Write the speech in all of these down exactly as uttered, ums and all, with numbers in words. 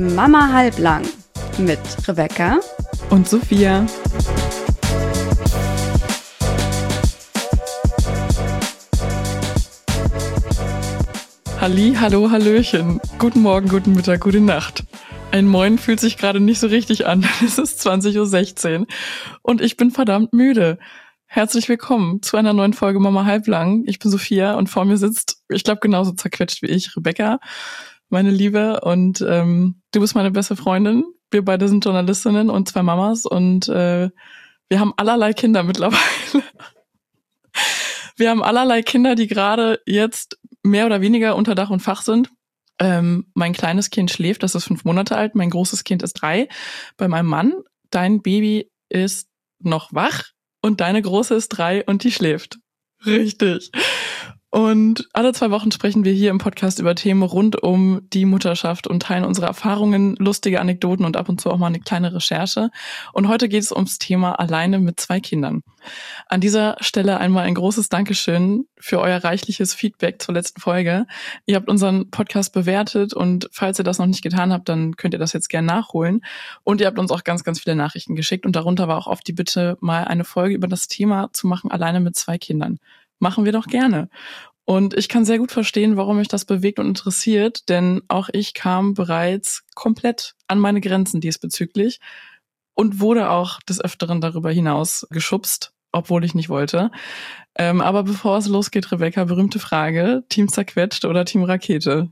Mama halblang mit Rebecca und Sophia. Halli, hallo, hallöchen. Guten Morgen, guten Mittag, gute Nacht. Ein Moin fühlt sich gerade nicht so richtig an. Es ist zwanzig Uhr sechzehn und ich bin verdammt müde. Herzlich willkommen zu einer neuen Folge Mama halblang. Ich bin Sophia und vor mir sitzt, ich glaube genauso zerquetscht wie ich, Rebecca, meine Liebe. Und ähm, du bist meine beste Freundin. Wir beide sind Journalistinnen und zwei Mamas und äh, wir haben allerlei Kinder mittlerweile. Wir haben allerlei Kinder, die gerade jetzt mehr oder weniger unter Dach und Fach sind. Ähm, mein kleines Kind schläft, das ist fünf Monate alt. Mein großes Kind ist drei. Bei meinem Mann, dein Baby ist noch wach und deine große ist drei und die schläft. Richtig. Und alle zwei Wochen sprechen wir hier im Podcast über Themen rund um die Mutterschaft und teilen unsere Erfahrungen, lustige Anekdoten und ab und zu auch mal eine kleine Recherche. Und heute geht es ums Thema Alleine mit zwei Kindern. An dieser Stelle einmal ein großes Dankeschön für euer reichliches Feedback zur letzten Folge. Ihr habt unseren Podcast bewertet und falls ihr das noch nicht getan habt, dann könnt ihr das jetzt gerne nachholen. Und ihr habt uns auch ganz, ganz viele Nachrichten geschickt und darunter war auch oft die Bitte, mal eine Folge über das Thema zu machen, alleine mit zwei Kindern. Machen wir doch gerne. Und ich kann sehr gut verstehen, warum mich das bewegt und interessiert, denn auch ich kam bereits komplett an meine Grenzen diesbezüglich und wurde auch des Öfteren darüber hinaus geschubst, obwohl ich nicht wollte. Ähm, aber bevor es losgeht, Rebecca, berühmte Frage, Team zerquetscht oder Team Rakete?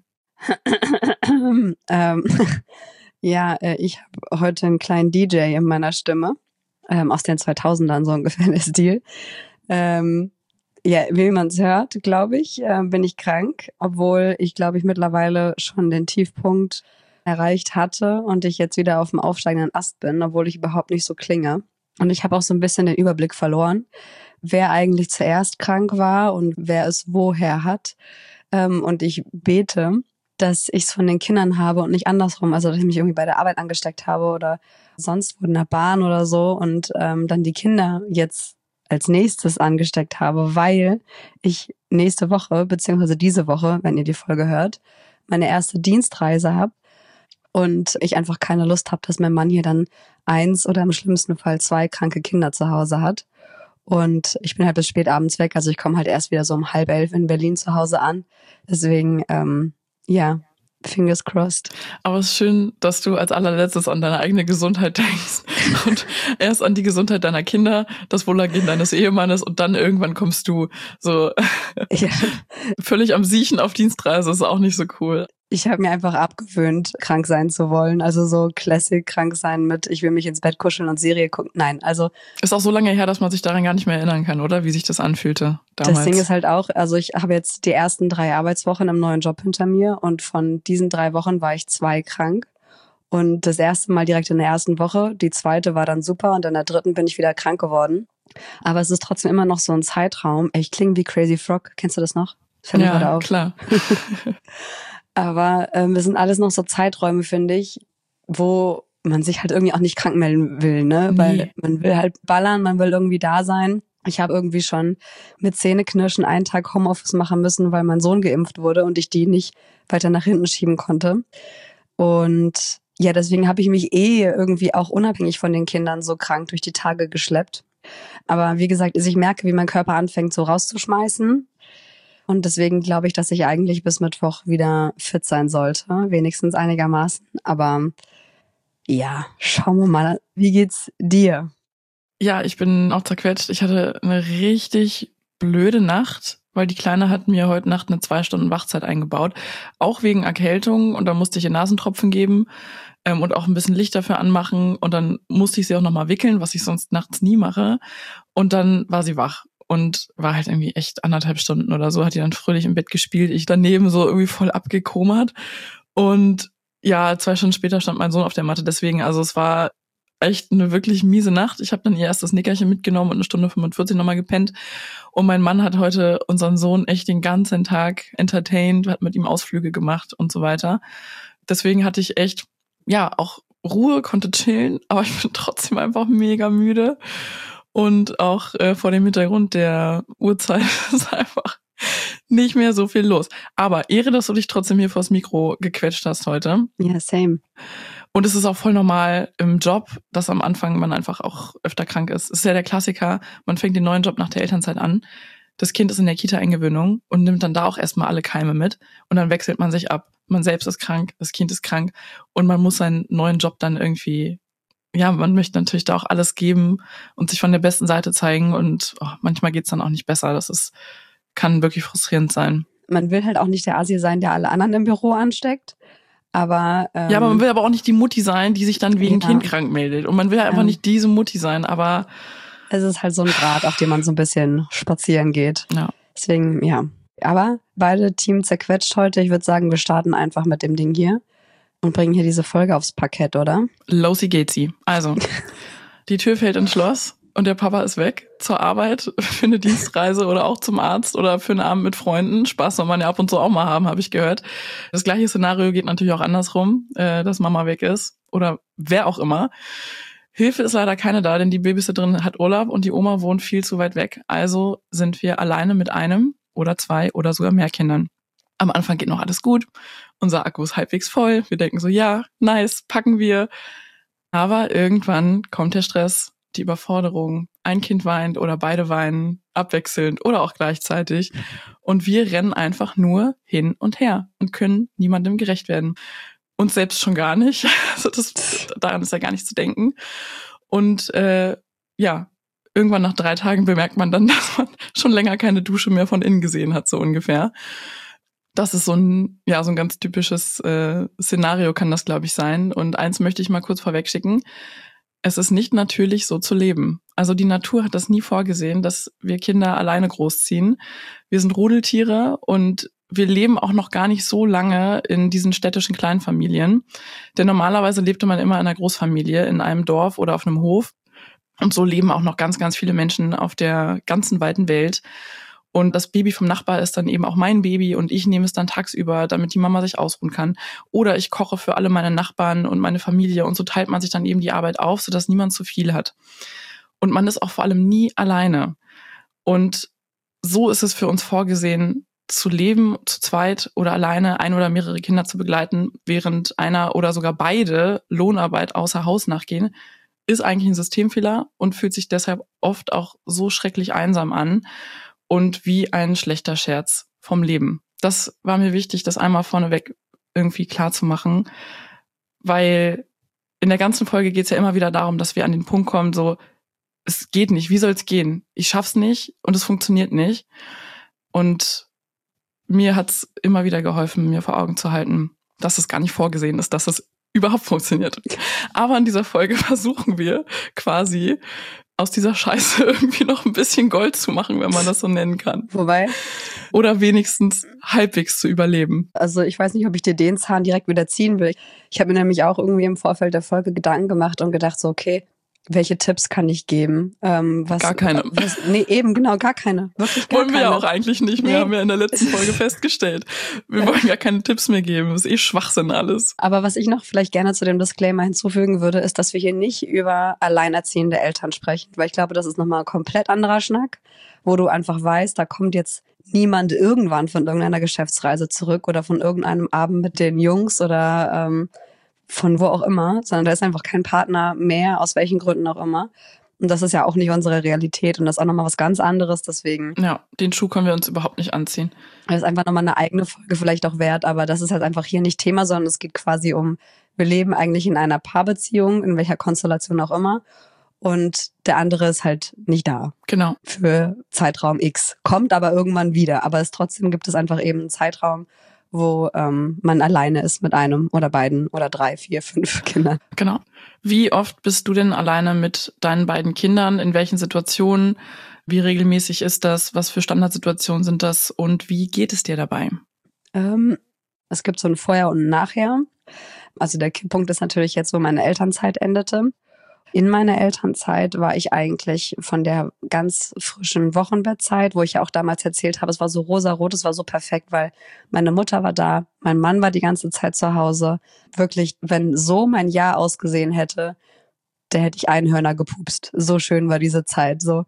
ähm, ja, äh, ich habe heute einen kleinen D J in meiner Stimme, ähm, aus den zweitausendern so ungefähr der Stil. Ähm, Ja, wie man es hört, glaube ich, äh, bin ich krank, obwohl ich, glaube ich, mittlerweile schon den Tiefpunkt erreicht hatte und ich jetzt wieder auf dem aufsteigenden Ast bin, obwohl ich überhaupt nicht so klinge. Und ich habe auch so ein bisschen den Überblick verloren, wer eigentlich zuerst krank war und wer es woher hat. Ähm, und ich bete, dass ich es von den Kindern habe und nicht andersrum, also dass ich mich irgendwie bei der Arbeit angesteckt habe oder sonst wo in der Bahn oder so und ähm, dann die Kinder jetzt als nächstes angesteckt habe, weil ich nächste Woche, beziehungsweise diese Woche, wenn ihr die Folge hört, meine erste Dienstreise habe und ich einfach keine Lust habe, dass mein Mann hier dann eins oder im schlimmsten Fall zwei kranke Kinder zu Hause hat. Und ich bin halt bis spät abends weg, also ich komme halt erst wieder so um halb elf in Berlin zu Hause an. Deswegen, ähm, ja, fingers crossed. Aber es ist schön, dass du als allerletztes an deine eigene Gesundheit denkst und erst an die Gesundheit deiner Kinder, das Wohlergehen deines Ehemannes und dann irgendwann kommst du so ja. völlig am Siechen auf Dienstreise. Ist auch nicht so cool. Ich habe mir einfach abgewöhnt, krank sein zu wollen. Also so Classic krank sein mit, ich will mich ins Bett kuscheln und Serie gucken. Nein, also... Ist auch so lange her, dass man sich daran gar nicht mehr erinnern kann, oder? Wie sich das anfühlte damals. Das Ding ist halt auch, also ich habe jetzt die ersten drei Arbeitswochen im neuen Job hinter mir und von diesen drei Wochen war ich zwei krank. Und das erste Mal direkt in der ersten Woche, die zweite war dann super und in der dritten bin ich wieder krank geworden. Aber es ist trotzdem immer noch so ein Zeitraum. Ich klinge wie Crazy Frog, kennst du das noch? Das fällt mir gerade auf. Klar. Aber ähm, es sind alles noch so Zeiträume, finde ich, wo man sich halt irgendwie auch nicht krank melden will, ne? Nee. Weil man will halt ballern, man will irgendwie da sein. Ich habe irgendwie schon mit Zähneknirschen einen Tag Homeoffice machen müssen, weil mein Sohn geimpft wurde und ich die nicht weiter nach hinten schieben konnte. Und ja, deswegen habe ich mich eh irgendwie auch unabhängig von den Kindern so krank durch die Tage geschleppt. Aber wie gesagt, ich merke, wie mein Körper anfängt so rauszuschmeißen. Und deswegen glaube ich, dass ich eigentlich bis Mittwoch wieder fit sein sollte. Wenigstens einigermaßen. Aber ja, schauen wir mal. Wie geht's dir? Ja, ich bin auch zerquetscht. Ich hatte eine richtig blöde Nacht, weil die Kleine hat mir heute Nacht eine zwei Stunden Wachzeit eingebaut. Auch wegen Erkältung. Und da musste ich ihr Nasentropfen geben ähm, und auch ein bisschen Licht dafür anmachen. Und dann musste ich sie auch nochmal wickeln, was ich sonst nachts nie mache. Und dann war sie wach. Und war halt irgendwie echt anderthalb Stunden oder so, hat die dann fröhlich im Bett gespielt. Ich daneben so irgendwie voll abgekomert. Und ja, zwei Stunden später stand mein Sohn auf der Matte. Deswegen, also es war echt eine wirklich miese Nacht. Ich habe dann ihr erstes Nickerchen mitgenommen und eine Stunde fünfundvierzig nochmal gepennt. Und mein Mann hat heute unseren Sohn echt den ganzen Tag entertained, hat mit ihm Ausflüge gemacht und so weiter. Deswegen hatte ich echt, ja, auch Ruhe, konnte chillen, aber ich bin trotzdem einfach mega müde. Und auch äh, vor dem Hintergrund der Uhrzeit ist einfach nicht mehr so viel los. Aber Ehre, dass du dich trotzdem hier vors Mikro gequetscht hast heute. Ja, same. Und es ist auch voll normal im Job, dass am Anfang man einfach auch öfter krank ist. Es ist ja der Klassiker, man fängt den neuen Job nach der Elternzeit an. Das Kind ist in der Kita-Eingewöhnung und nimmt dann da auch erstmal alle Keime mit. Und dann wechselt man sich ab. Man selbst ist krank, das Kind ist krank. Und man muss seinen neuen Job dann irgendwie, ja, man möchte natürlich da auch alles geben und sich von der besten Seite zeigen. Und oh, manchmal geht's dann auch nicht besser. Das ist, kann wirklich frustrierend sein. Man will halt auch nicht der Asi sein, der alle anderen im Büro ansteckt. Aber ähm, ja, aber man will aber auch nicht die Mutti sein, die sich dann wegen ja. Kind krank meldet. Und man will halt einfach ja. nicht diese Mutti sein, aber es ist halt so ein Grat, auf dem man so ein bisschen spazieren geht. Ja. Deswegen, ja. Aber beide Team zerquetscht heute. Ich würde sagen, wir starten einfach mit dem Ding hier und bringen hier diese Folge aufs Parkett, oder? Losi geht sie. Also, die Tür fällt ins Schloss und der Papa ist weg zur Arbeit für eine Dienstreise oder auch zum Arzt oder für einen Abend mit Freunden. Spaß soll man ja ab und zu auch mal haben, habe ich gehört. Das gleiche Szenario geht natürlich auch andersrum, äh, dass Mama weg ist oder wer auch immer. Hilfe ist leider keine da, denn die Babysitterin hat Urlaub und die Oma wohnt viel zu weit weg. Also sind wir alleine mit einem oder zwei oder sogar mehr Kindern. Am Anfang geht noch alles gut. Unser Akku ist halbwegs voll. Wir denken so, ja, nice, packen wir. Aber irgendwann kommt der Stress, die Überforderung. Ein Kind weint oder beide weinen, abwechselnd oder auch gleichzeitig. Und wir rennen einfach nur hin und her und können niemandem gerecht werden. Uns selbst schon gar nicht. Also das, daran ist ja gar nicht zu denken. Und äh, ja, irgendwann nach drei Tagen bemerkt man dann, dass man schon länger keine Dusche mehr von innen gesehen hat, so ungefähr. Das ist so ein, ja, so ein ganz typisches äh, Szenario kann das, glaube ich, sein. Und eins möchte ich mal kurz vorwegschicken. Es ist nicht natürlich, so zu leben. Also die Natur hat das nie vorgesehen, dass wir Kinder alleine großziehen. Wir sind Rudeltiere und wir leben auch noch gar nicht so lange in diesen städtischen Kleinfamilien. Denn normalerweise lebte man immer in einer Großfamilie, in einem Dorf oder auf einem Hof. Und so leben auch noch ganz, ganz viele Menschen auf der ganzen weiten Welt. Und das Baby vom Nachbar ist dann eben auch mein Baby und ich nehme es dann tagsüber, damit die Mama sich ausruhen kann. Oder ich koche für alle meine Nachbarn und meine Familie und so teilt man sich dann eben die Arbeit auf, sodass niemand zu viel hat. Und man ist auch vor allem nie alleine. Und so ist es für uns vorgesehen, zu leben, zu zweit oder alleine ein oder mehrere Kinder zu begleiten, während einer oder sogar beide Lohnarbeit außer Haus nachgehen, ist eigentlich ein Systemfehler und fühlt sich deshalb oft auch so schrecklich einsam an und wie ein schlechter Scherz vom Leben. Das war mir wichtig, das einmal vorneweg irgendwie klar zu machen, weil in der ganzen Folge geht es ja immer wieder darum, dass wir an den Punkt kommen, so, es geht nicht, wie soll es gehen? Ich schaff's nicht und es funktioniert nicht. Und mir hat's immer wieder geholfen, mir vor Augen zu halten, dass es gar nicht vorgesehen ist, dass es überhaupt funktioniert. Aber in dieser Folge versuchen wir quasi aus dieser Scheiße irgendwie noch ein bisschen Gold zu machen, wenn man das so nennen kann. Wobei? Oder wenigstens halbwegs zu überleben. Also ich weiß nicht, ob ich dir den Zahn direkt wieder ziehen will. Ich habe mir nämlich auch irgendwie im Vorfeld der Folge Gedanken gemacht und gedacht so, okay, welche Tipps kann ich geben? Ähm, was, gar keine. Was, nee, eben, genau, gar keine. Wirklich gar wollen wir keine. ja auch eigentlich nicht mehr, nee. haben wir in der letzten Folge festgestellt. Wir wollen gar keine Tipps mehr geben, das ist eh Schwachsinn alles. Aber was ich noch vielleicht gerne zu dem Disclaimer hinzufügen würde, ist, dass wir hier nicht über alleinerziehende Eltern sprechen, weil ich glaube, das ist nochmal ein komplett anderer Schnack, wo du einfach weißt, da kommt jetzt niemand irgendwann von irgendeiner Geschäftsreise zurück oder von irgendeinem Abend mit den Jungs oder ähm, von wo auch immer, sondern da ist einfach kein Partner mehr, aus welchen Gründen auch immer. Und das ist ja auch nicht unsere Realität und das ist auch nochmal was ganz anderes, deswegen. Ja, den Schuh können wir uns überhaupt nicht anziehen. Das ist einfach nochmal eine eigene Folge vielleicht auch wert, aber das ist halt einfach hier nicht Thema, sondern es geht quasi um, wir leben eigentlich in einer Paarbeziehung, in welcher Konstellation auch immer. Und der andere ist halt nicht da. Genau. Für Zeitraum X. Kommt aber irgendwann wieder. Aber es trotzdem gibt es einfach eben einen Zeitraum, wo ähm, man alleine ist mit einem oder beiden oder drei, vier, fünf Kindern. Genau. Wie oft bist du denn alleine mit deinen beiden Kindern? In welchen Situationen? Wie regelmäßig ist das? Was für Standardsituationen sind das? Und wie geht es dir dabei? Ähm, es gibt so ein Vorher und ein Nachher. Also der Kipppunkt ist natürlich jetzt, wo meine Elternzeit endete. In meiner Elternzeit war ich eigentlich von der ganz frischen Wochenbettzeit, wo ich ja auch damals erzählt habe, es war so rosarot, es war so perfekt, weil meine Mutter war da, mein Mann war die ganze Zeit zu Hause. Wirklich, wenn so mein Jahr ausgesehen hätte, da hätte ich Einhörner gepupst. So schön war diese Zeit. So,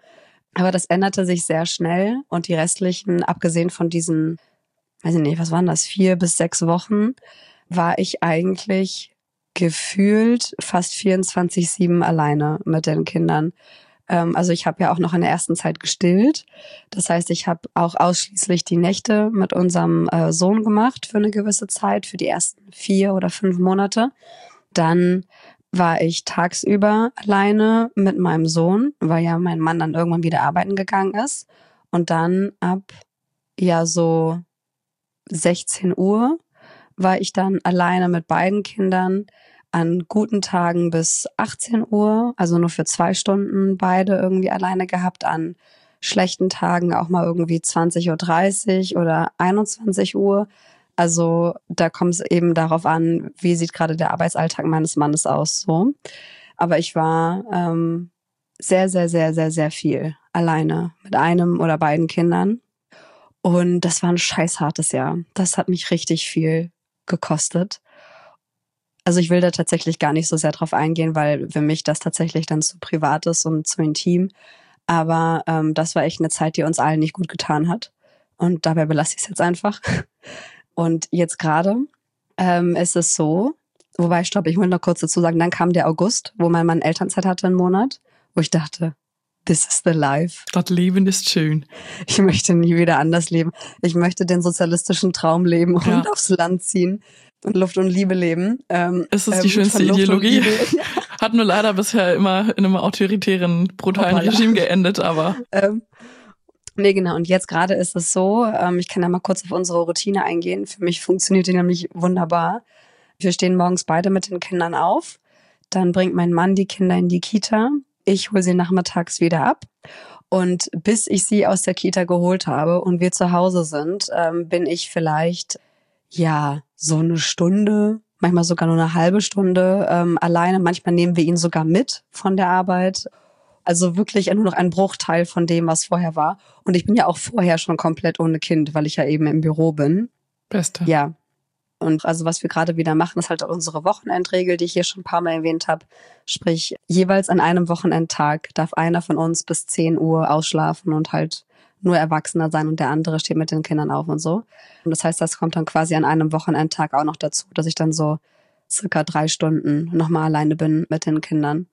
Aber das änderte sich sehr schnell und die restlichen, abgesehen von diesen, weiß ich nicht, was waren das, vier bis sechs Wochen, war ich eigentlich gefühlt fast vierundzwanzig sieben alleine mit den Kindern. Ähm, also ich habe ja auch noch in der ersten Zeit gestillt. Das heißt, ich habe auch ausschließlich die Nächte mit unserem äh, Sohn gemacht für eine gewisse Zeit, für die ersten vier oder fünf Monate. Dann war ich tagsüber alleine mit meinem Sohn, weil ja mein Mann dann irgendwann wieder arbeiten gegangen ist. Und dann ab ja so sechzehn Uhr war ich dann alleine mit beiden Kindern an guten Tagen bis achtzehn Uhr, also nur für zwei Stunden beide irgendwie alleine gehabt, an schlechten Tagen auch mal irgendwie zwanzig Uhr dreißig oder einundzwanzig Uhr. Also da kommt es eben darauf an, wie sieht gerade der Arbeitsalltag meines Mannes aus, so. Aber ich war ähm, sehr, sehr, sehr, sehr, sehr viel alleine mit einem oder beiden Kindern. Und das war ein scheißhartes Jahr. Das hat mich richtig viel gekostet. Also ich will da tatsächlich gar nicht so sehr drauf eingehen, weil für mich das tatsächlich dann zu privat ist und zu intim. Aber ähm, das war echt eine Zeit, die uns allen nicht gut getan hat. Und dabei belasse ich es jetzt einfach. Und jetzt gerade ähm, ist es so, wobei, stopp, ich will noch kurz dazu sagen, dann kam der August, wo mein Mann Elternzeit hatte, einen Monat, wo ich dachte, this is the life. Das Leben ist schön. Ich möchte nie wieder anders leben. Ich möchte den sozialistischen Traum leben und Ja. aufs Land ziehen und Luft und Liebe leben. Ähm, Es ist die ähm, schönste von Luft und Ideologie. Liebe. Hat nur leider bisher immer in einem autoritären, brutalen Hoppala. Regime geendet, aber Ähm, nee, genau. Und jetzt gerade ist es so, ähm, ich kann ja mal kurz auf unsere Routine eingehen. Für mich funktioniert die nämlich wunderbar. Wir stehen morgens beide mit den Kindern auf. Dann bringt mein Mann die Kinder in die Kita. Ich hole sie nachmittags wieder ab. Und bis ich sie aus der Kita geholt habe und wir zu Hause sind, ähm, bin ich vielleicht, ja, so eine Stunde, manchmal sogar nur eine halbe Stunde ähm, alleine. Manchmal nehmen wir ihn sogar mit von der Arbeit. Also wirklich nur noch ein Bruchteil von dem, was vorher war. Und ich bin ja auch vorher schon komplett ohne Kind, weil ich ja eben im Büro bin. Beste. Ja. Und also was wir gerade wieder machen, ist halt unsere Wochenendregel, die ich hier schon ein paar Mal erwähnt habe. Sprich, jeweils an einem Wochenendtag darf einer von uns bis zehn Uhr ausschlafen und halt nur Erwachsener sein und der andere steht mit den Kindern auf und so. Und das heißt, das kommt dann quasi an einem Wochenendtag auch noch dazu, dass ich dann so circa drei Stunden nochmal alleine bin mit den Kindern.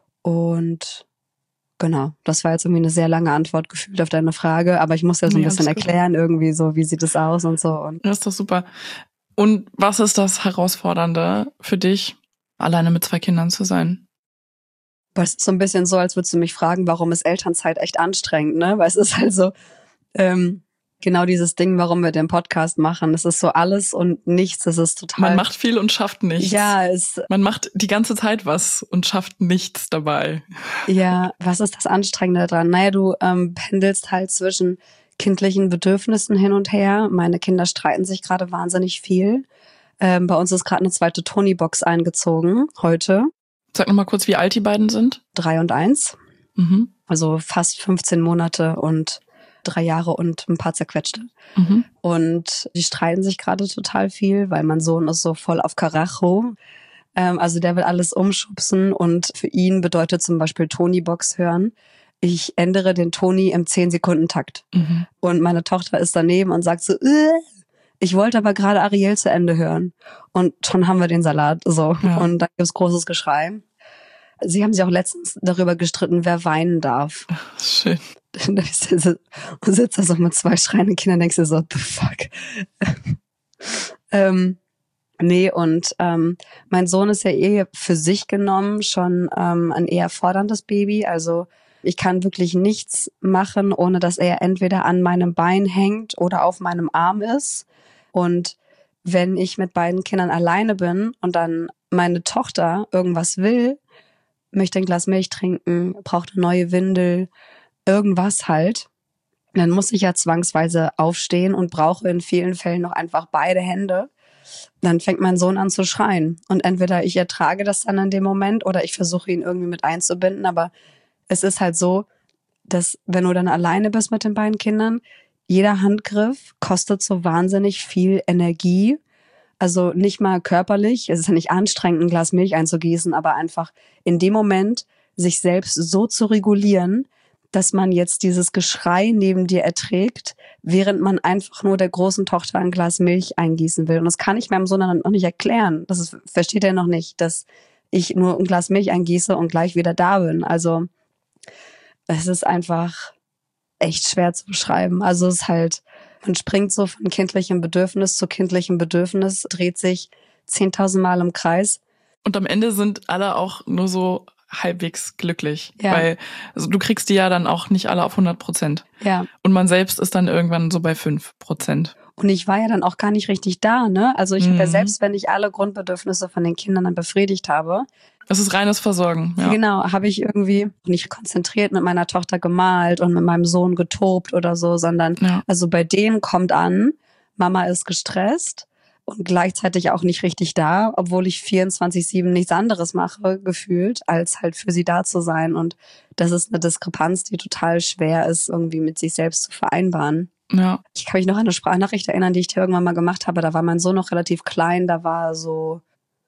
Und genau, das war jetzt irgendwie eine sehr lange Antwort gefühlt auf deine Frage, aber ich muss ja so ein Nee, bisschen alles gut. erklären irgendwie so, wie sieht es aus und so. Und Das ist doch super. Und was ist das Herausfordernde für dich, alleine mit zwei Kindern zu sein? aber es ist so ein bisschen so, als würdest du mich fragen, warum ist Elternzeit echt anstrengend, ne? Weil es ist halt so, ähm, genau dieses Ding, warum wir den Podcast machen. Es ist so alles und nichts. Es ist total. Man macht viel und schafft nichts. Ja, es, Man macht die ganze Zeit was und schafft nichts dabei. ja, was ist das Anstrengende daran? Naja, du ähm, pendelst halt zwischen kindlichen Bedürfnissen hin und her. Meine Kinder streiten sich gerade wahnsinnig viel. Ähm, bei uns ist gerade eine zweite Tony-Box eingezogen, heute. Sag noch mal kurz, wie alt die beiden sind. Drei und eins. Mhm. Also fast fünfzehn Monate und drei Jahre und ein paar zerquetschte. Mhm. Und die streiten sich gerade total viel, weil mein Sohn ist so voll auf Karacho. Ähm, also der will alles umschubsen und für ihn bedeutet zum Beispiel Tony-Box hören, ich ändere den Tony im zehn-Sekunden-Takt. Mhm. Und meine Tochter ist daneben und sagt so, äh, ich wollte aber gerade Ariel zu Ende hören. Und schon haben wir den Salat. So. Ja. Und da gibt's großes Geschrei. Sie haben sich auch letztens darüber gestritten, wer weinen darf. Schön. Und sitzt da so mit zwei schreienden Kindern und denkst dir so, the fuck. ähm, nee, und ähm, mein Sohn ist ja eh für sich genommen schon ähm, ein eher forderndes Baby. Also ich kann wirklich nichts machen, ohne dass er entweder an meinem Bein hängt oder auf meinem Arm ist. Und wenn ich mit beiden Kindern alleine bin und dann meine Tochter irgendwas will, möchte ein Glas Milch trinken, braucht eine neue Windel, irgendwas halt, dann muss ich ja zwangsweise aufstehen und brauche in vielen Fällen noch einfach beide Hände. Dann fängt mein Sohn an zu schreien. Und entweder ich ertrage das dann in dem Moment oder ich versuche ihn irgendwie mit einzubinden, aber es ist halt so, dass wenn du dann alleine bist mit den beiden Kindern, jeder Handgriff kostet so wahnsinnig viel Energie. Also nicht mal körperlich, es ist ja nicht anstrengend, ein Glas Milch einzugießen, aber einfach in dem Moment sich selbst so zu regulieren, dass man jetzt dieses Geschrei neben dir erträgt, während man einfach nur der großen Tochter ein Glas Milch eingießen will. Und das kann ich meinem Sohn dann noch nicht erklären. Das ist, versteht er noch nicht, dass ich nur ein Glas Milch eingieße und gleich wieder da bin. Also es ist einfach echt schwer zu beschreiben. Also es ist halt, man springt so von kindlichem Bedürfnis zu kindlichem Bedürfnis, dreht sich zehntausend Mal im Kreis. Und am Ende sind alle auch nur so halbwegs glücklich. Ja. Weil also du kriegst die ja dann auch nicht alle auf hundert Prozent. Ja. Und man selbst ist dann irgendwann so bei fünf Prozent. Und ich war ja dann auch gar nicht richtig da, ne? Also ich mhm. habe ja selbst, wenn ich alle Grundbedürfnisse von den Kindern dann befriedigt habe. Das ist reines Versorgen. Ja. Genau, habe ich irgendwie nicht konzentriert mit meiner Tochter gemalt und mit meinem Sohn getobt oder so, sondern ja. also bei denen kommt an, Mama ist gestresst und gleichzeitig auch nicht richtig da, obwohl ich vierundzwanzig sieben nichts anderes mache, gefühlt, als halt für sie da zu sein. Und das ist eine Diskrepanz, die total schwer ist, irgendwie mit sich selbst zu vereinbaren. Ja. Ich kann mich noch an eine Sprachnachricht erinnern, die ich dir irgendwann mal gemacht habe. Da war mein Sohn noch relativ klein, da war so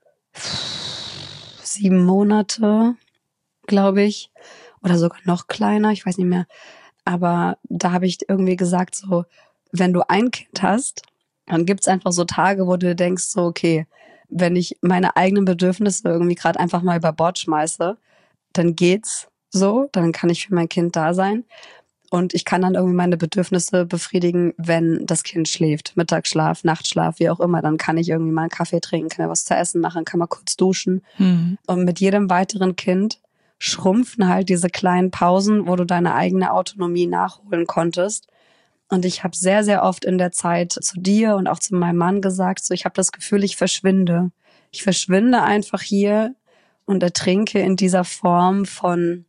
sieben Monate, glaube ich, oder sogar noch kleiner, ich weiß nicht mehr. Aber da habe ich irgendwie gesagt, so, wenn du ein Kind hast, dann gibt's einfach so Tage, wo du denkst, so, okay, wenn ich meine eigenen Bedürfnisse irgendwie gerade einfach mal über Bord schmeiße, dann geht's so, dann kann ich für mein Kind da sein. Und ich kann dann irgendwie meine Bedürfnisse befriedigen, wenn das Kind schläft. Mittagsschlaf, Nachtschlaf, wie auch immer. Dann kann ich irgendwie mal einen Kaffee trinken, kann ja was zu essen machen, kann mal kurz duschen. Mhm. Und mit jedem weiteren Kind schrumpfen halt diese kleinen Pausen, wo du deine eigene Autonomie nachholen konntest. Und ich habe sehr, sehr oft in der Zeit zu dir und auch zu meinem Mann gesagt, so ich habe das Gefühl, ich verschwinde. Ich verschwinde einfach hier und ertrinke in dieser Form von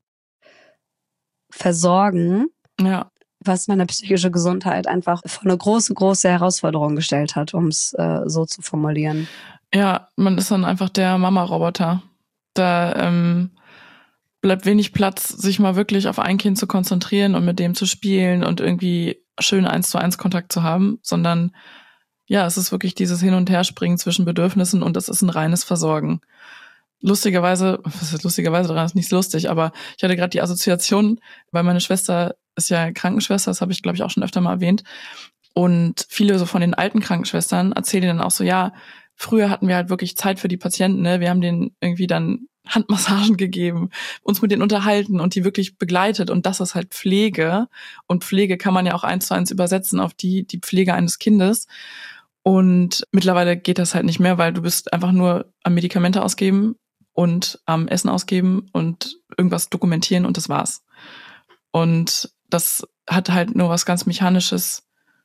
Versorgen. Ja. Was meine psychische Gesundheit einfach vor eine große, große Herausforderung gestellt hat, um es äh, so zu formulieren. Ja, man ist dann einfach der Mama-Roboter. Da ähm, bleibt wenig Platz, sich mal wirklich auf ein Kind zu konzentrieren und mit dem zu spielen und irgendwie schön eins zu eins Kontakt zu haben, sondern ja, es ist wirklich dieses Hin- und Herspringen zwischen Bedürfnissen und es ist ein reines Versorgen. Lustigerweise, was ist lustigerweise daran, ist nicht lustig, aber ich hatte gerade die Assoziation, weil meine Schwester ist ja Krankenschwester, das habe ich, glaube ich, auch schon öfter mal erwähnt. Und viele so von den alten Krankenschwestern erzählen dann auch so, ja, früher hatten wir halt wirklich Zeit für die Patienten, ne? Wir haben denen irgendwie dann Handmassagen gegeben, uns mit denen unterhalten und die wirklich begleitet. Und das ist halt Pflege. Und Pflege kann man ja auch eins zu eins übersetzen auf die, die Pflege eines Kindes. Und mittlerweile geht das halt nicht mehr, weil du bist einfach nur am Medikamente ausgeben und am Essen ausgeben und irgendwas dokumentieren und das war's. Und das hat halt nur was ganz Mechanisches.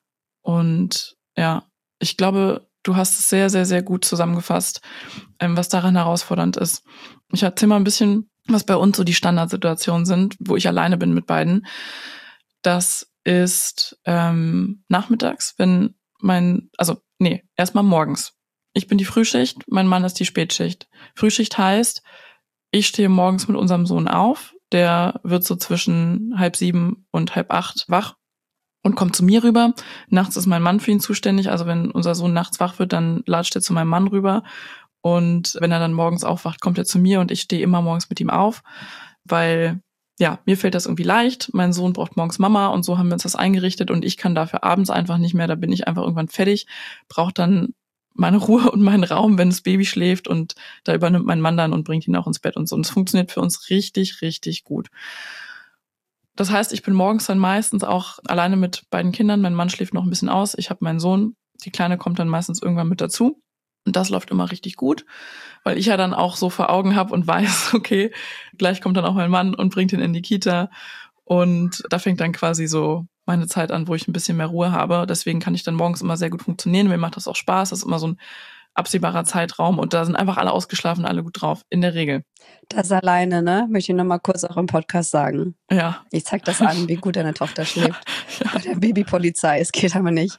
Und ja, ich glaube, du hast es sehr, sehr, sehr gut zusammengefasst, was daran herausfordernd ist. Ich erzähle mal ein bisschen, was bei uns so die Standardsituationen sind, wo ich alleine bin mit beiden. Das ist ähm, nachmittags, wenn mein, also nee, erstmal morgens. Ich bin die Frühschicht, mein Mann ist die Spätschicht. Frühschicht heißt, ich stehe morgens mit unserem Sohn auf, der wird so zwischen halb sieben und halb acht wach und kommt zu mir rüber. Nachts ist mein Mann für ihn zuständig, also wenn unser Sohn nachts wach wird, dann latscht er zu meinem Mann rüber und wenn er dann morgens aufwacht, kommt er zu mir und ich stehe immer morgens mit ihm auf, weil ja, mir fällt das irgendwie leicht, mein Sohn braucht morgens Mama und so haben wir uns das eingerichtet und ich kann dafür abends einfach nicht mehr, da bin ich einfach irgendwann fertig, brauche dann meine Ruhe und meinen Raum, wenn das Baby schläft und da übernimmt mein Mann dann und bringt ihn auch ins Bett und so. Und es funktioniert für uns richtig, richtig gut. Das heißt, ich bin morgens dann meistens auch alleine mit beiden Kindern. Mein Mann schläft noch ein bisschen aus. Ich habe meinen Sohn. Die Kleine kommt dann meistens irgendwann mit dazu. Und das läuft immer richtig gut, weil ich ja dann auch so vor Augen habe und weiß, okay, gleich kommt dann auch mein Mann und bringt ihn in die Kita. Und da fängt dann quasi so meine Zeit an, wo ich ein bisschen mehr Ruhe habe. Deswegen kann ich dann morgens immer sehr gut funktionieren. Mir macht das auch Spaß. Das ist immer so ein absehbarer Zeitraum. Und da sind einfach alle ausgeschlafen, alle gut drauf. In der Regel. Das alleine, ne? Möchte ich nochmal kurz auch im Podcast sagen. Ja. Ich zeig das an, wie gut deine Tochter schläft. Ja. Bei der Babypolizei. Es geht aber nicht.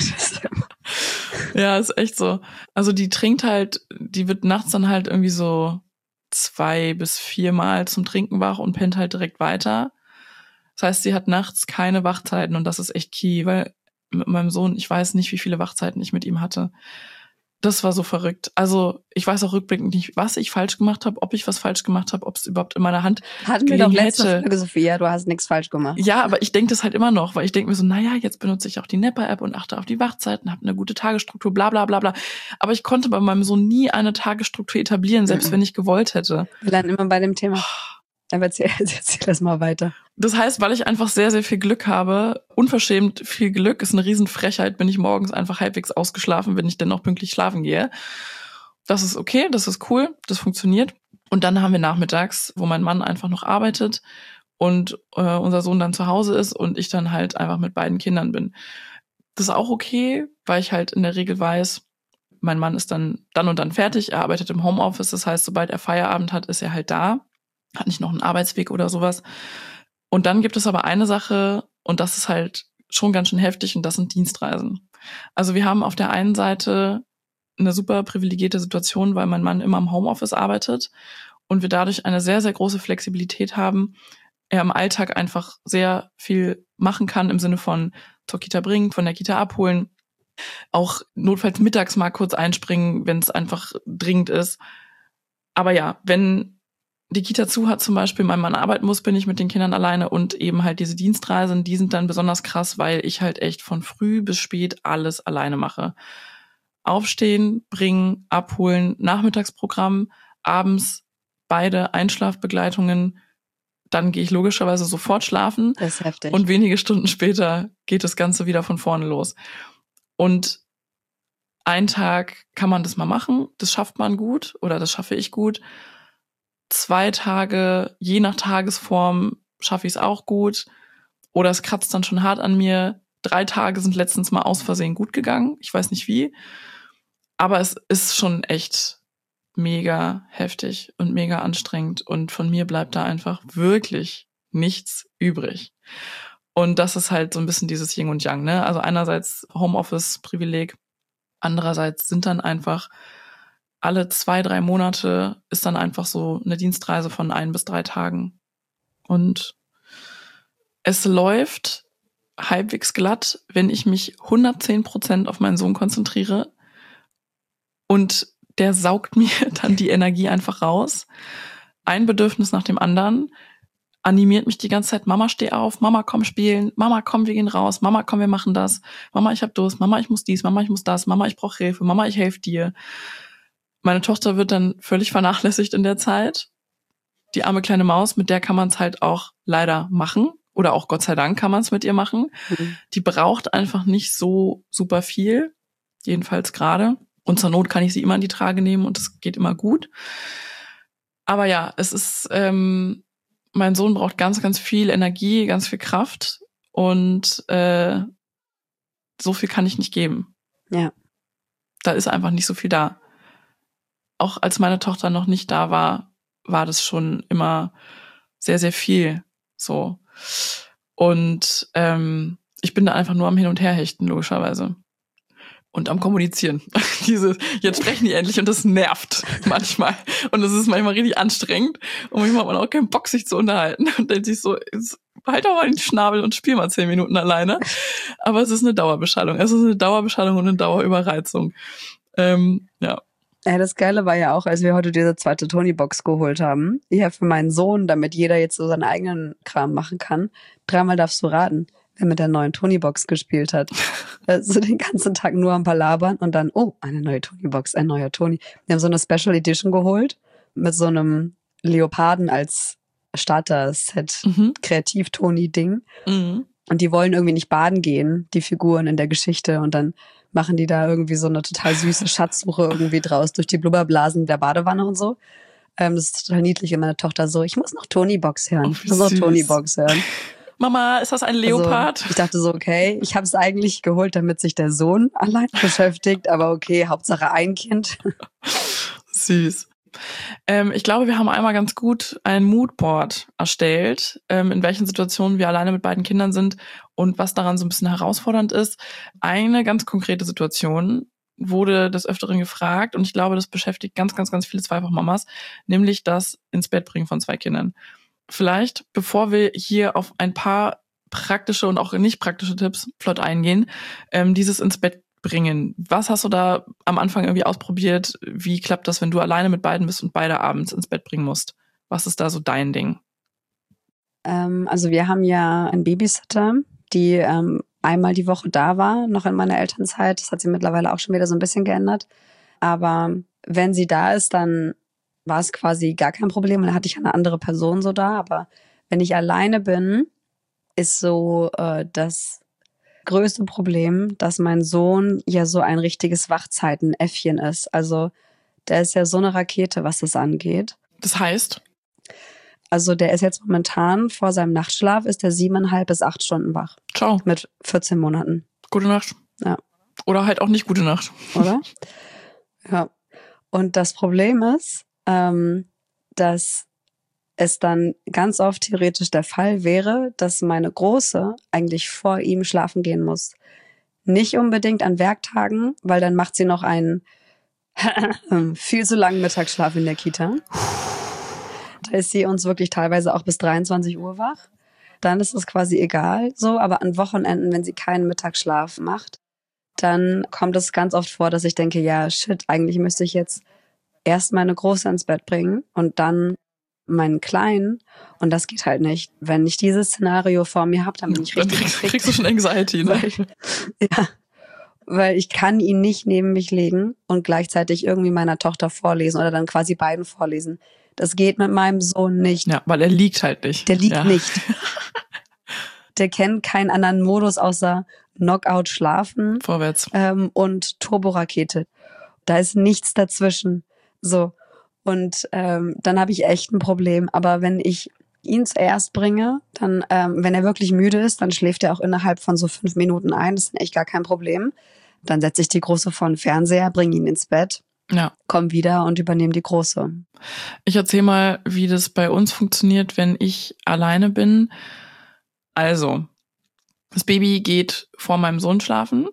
Ja, ist echt so. Also die trinkt halt, die wird nachts dann halt irgendwie so zwei bis viermal zum Trinken wach und pennt halt direkt weiter. Das heißt, sie hat nachts keine Wachzeiten und das ist echt key, weil mit meinem Sohn, ich weiß nicht, wie viele Wachzeiten ich mit ihm hatte. Das war so verrückt. Also ich weiß auch rückblickend nicht, was ich falsch gemacht habe, ob ich was falsch gemacht habe, ob es überhaupt in meiner Hand Hatten wir gelegen doch letzte hätte. Folge, Sophia, du hast nichts falsch gemacht. Ja, aber ich denke das halt immer noch, weil ich denke mir so, naja, jetzt benutze ich auch die Napper-App und achte auf die Wachzeiten, habe eine gute Tagesstruktur, bla bla bla bla. Aber ich konnte bei meinem Sohn nie eine Tagesstruktur etablieren, selbst Mhm. wenn ich gewollt hätte. Wir landen immer bei dem Thema. Aber erzähl, erzähl das mal weiter. Das heißt, weil ich einfach sehr, sehr viel Glück habe, unverschämt viel Glück, ist eine Riesenfrechheit, bin ich morgens einfach halbwegs ausgeschlafen, wenn ich dann noch pünktlich schlafen gehe. Das ist okay, das ist cool, das funktioniert. Und dann haben wir nachmittags, wo mein Mann einfach noch arbeitet und äh, unser Sohn dann zu Hause ist und ich dann halt einfach mit beiden Kindern bin. Das ist auch okay, weil ich halt in der Regel weiß, mein Mann ist dann dann und dann fertig, er arbeitet im Homeoffice, das heißt, sobald er Feierabend hat, ist er halt da, hat nicht noch einen Arbeitsweg oder sowas. Und dann gibt es aber eine Sache, und das ist halt schon ganz schön heftig, und das sind Dienstreisen. Also wir haben auf der einen Seite eine super privilegierte Situation, weil mein Mann immer im Homeoffice arbeitet und wir dadurch eine sehr, sehr große Flexibilität haben. Er im Alltag einfach sehr viel machen kann im Sinne von zur Kita bringen, von der Kita abholen, auch notfalls mittags mal kurz einspringen, wenn es einfach dringend ist. Aber ja, wenn die Kita zu hat zum Beispiel, mein Mann arbeiten muss, bin ich mit den Kindern alleine und eben halt diese Dienstreisen, die sind dann besonders krass, weil ich halt echt von früh bis spät alles alleine mache. Aufstehen, bringen, abholen, Nachmittagsprogramm, abends beide Einschlafbegleitungen, dann gehe ich logischerweise sofort schlafen. Das ist heftig. Und wenige Stunden später geht das Ganze wieder von vorne los. Und einen Tag kann man das mal machen, das schafft man gut oder das schaffe ich gut. Zwei Tage, je nach Tagesform, schaffe ich es auch gut. Oder es kratzt dann schon hart an mir. Drei Tage sind letztens mal aus Versehen gut gegangen. Ich weiß nicht wie. Aber es ist schon echt mega heftig und mega anstrengend. Und von mir bleibt da einfach wirklich nichts übrig. Und das ist halt so ein bisschen dieses Yin und Yang, ne? Also einerseits Homeoffice-Privileg. Andererseits sind dann einfach alle zwei, drei Monate ist dann einfach so eine Dienstreise von ein bis drei Tagen. Und es läuft halbwegs glatt, wenn ich mich hundertzehn Prozent auf meinen Sohn konzentriere. Und der saugt mir dann die Energie einfach raus. Ein Bedürfnis nach dem anderen animiert mich die ganze Zeit. Mama, steh auf. Mama, komm spielen. Mama, komm, wir gehen raus. Mama, komm, wir machen das. Mama, ich hab Durst. Mama, ich muss dies. Mama, ich muss das. Mama, ich brauche Hilfe. Mama, ich helfe dir. Meine Tochter wird dann völlig vernachlässigt in der Zeit. Die arme kleine Maus, mit der kann man es halt auch leider machen. Oder auch Gott sei Dank kann man es mit ihr machen. Mhm. Die braucht einfach nicht so super viel. Jedenfalls gerade. Und zur Not kann ich sie immer in die Trage nehmen und es geht immer gut. Aber ja, es ist, ähm, mein Sohn braucht ganz, ganz viel Energie, ganz viel Kraft. Und äh, so viel kann ich nicht geben. Ja. Da ist einfach nicht so viel da. Auch als meine Tochter noch nicht da war, war das schon immer sehr, sehr viel so. Und ähm, ich bin da einfach nur am Hin- und Herhechten, logischerweise. Und am Kommunizieren. Diese, jetzt sprechen die endlich und das nervt manchmal. Und das ist manchmal richtig anstrengend. Und manchmal hat man auch keinen Bock, sich zu unterhalten. Und denkt sich so, jetzt halt doch mal den Schnabel und spiel mal zehn Minuten alleine. Aber es ist eine Dauerbeschallung. Es ist eine Dauerbeschallung und eine Dauerüberreizung. Ähm, ja. Ja, das Geile war ja auch, als wir heute diese zweite Tony-Box geholt haben. Ich habe für meinen Sohn, damit jeder jetzt so seinen eigenen Kram machen kann, dreimal darfst du raten, wer mit der neuen Tony-Box gespielt hat. Also den ganzen Tag nur am Palabern und dann, oh, eine neue Tony-Box, ein neuer Tony. Wir haben so eine Special Edition geholt mit so einem Leoparden als Starter-Set, mhm. Kreativ-Tony-Ding. Mhm. Und die wollen irgendwie nicht baden gehen, die Figuren in der Geschichte. Und dann machen die da irgendwie so eine total süße Schatzsuche irgendwie draus durch die Blubberblasen der Badewanne und so. Ähm, das ist total niedlich. Und meine Tochter so, ich muss noch Tony-Box hören. Oh, ich muss noch Tony-Box hören. Mama, ist das ein Leopard? Also, ich dachte so, okay, ich habe es eigentlich geholt, damit sich der Sohn allein beschäftigt. Aber okay, Hauptsache ein Kind. Süß. Ähm, ich glaube, wir haben einmal ganz gut ein Moodboard erstellt, ähm, in welchen Situationen wir alleine mit beiden Kindern sind und was daran so ein bisschen herausfordernd ist. Eine ganz konkrete Situation wurde des Öfteren gefragt und ich glaube, das beschäftigt ganz, ganz, ganz viele Zweifachmamas, nämlich das ins Bett bringen von zwei Kindern. Vielleicht, bevor wir hier auf ein paar praktische und auch nicht praktische Tipps flott eingehen, ähm, dieses ins Bett bringen. Was hast du da am Anfang irgendwie ausprobiert? Wie klappt das, wenn du alleine mit beiden bist und beide abends ins Bett bringen musst? Was ist da so dein Ding? Ähm, also wir haben ja einen Babysitter, die ähm, einmal die Woche da war, noch in meiner Elternzeit. Das hat sie mittlerweile auch schon wieder so ein bisschen geändert. Aber wenn sie da ist, dann war es quasi gar kein Problem. Und dann hatte ich eine andere Person so da. Aber wenn ich alleine bin, ist so äh, das größte Problem, dass mein Sohn ja so ein richtiges Wachzeiten-Äffchen ist. Also der ist ja so eine Rakete, was das angeht. Das heißt? Also der ist jetzt momentan vor seinem Nachtschlaf, ist der siebeneinhalb bis acht Stunden wach. Ciao. Mit vierzehn Monaten. Gute Nacht. Ja. Oder halt auch nicht gute Nacht. Oder? Ja. Und das Problem ist, ähm, dass es dann ganz oft theoretisch der Fall wäre, dass meine Große eigentlich vor ihm schlafen gehen muss. Nicht unbedingt an Werktagen, weil dann macht sie noch einen viel zu langen Mittagsschlaf in der Kita. Da ist sie uns wirklich teilweise auch bis dreiundzwanzig Uhr wach. Dann ist es quasi egal so, aber an Wochenenden, wenn sie keinen Mittagsschlaf macht, dann kommt es ganz oft vor, dass ich denke, ja, shit, eigentlich müsste ich jetzt erst meine Große ins Bett bringen und dann meinen Kleinen. Und das geht halt nicht. Wenn ich dieses Szenario vor mir habe, dann bin ich richtig... Dann kriegst, kriegst du schon Anxiety, ne? Weil, ja, weil ich kann ihn nicht neben mich legen und gleichzeitig irgendwie meiner Tochter vorlesen oder dann quasi beiden vorlesen. Das geht mit meinem Sohn nicht. Ja, weil er liegt halt nicht. Der liegt ja. nicht. Der kennt keinen anderen Modus außer Knockout schlafen. Vorwärts. Ähm, und Turborakete. Da ist nichts dazwischen. So. Und ähm, dann habe ich echt ein Problem. Aber wenn ich ihn zuerst bringe, dann, ähm, wenn er wirklich müde ist, dann schläft er auch innerhalb von so fünf Minuten ein. Das ist echt gar kein Problem. Dann setze ich die Große vor den Fernseher, bringe ihn ins Bett. Ja. Komm wieder und übernehme die Große. Ich erzähle mal, wie das bei uns funktioniert, wenn ich alleine bin. Also, das Baby geht vor meinem Sohn schlafen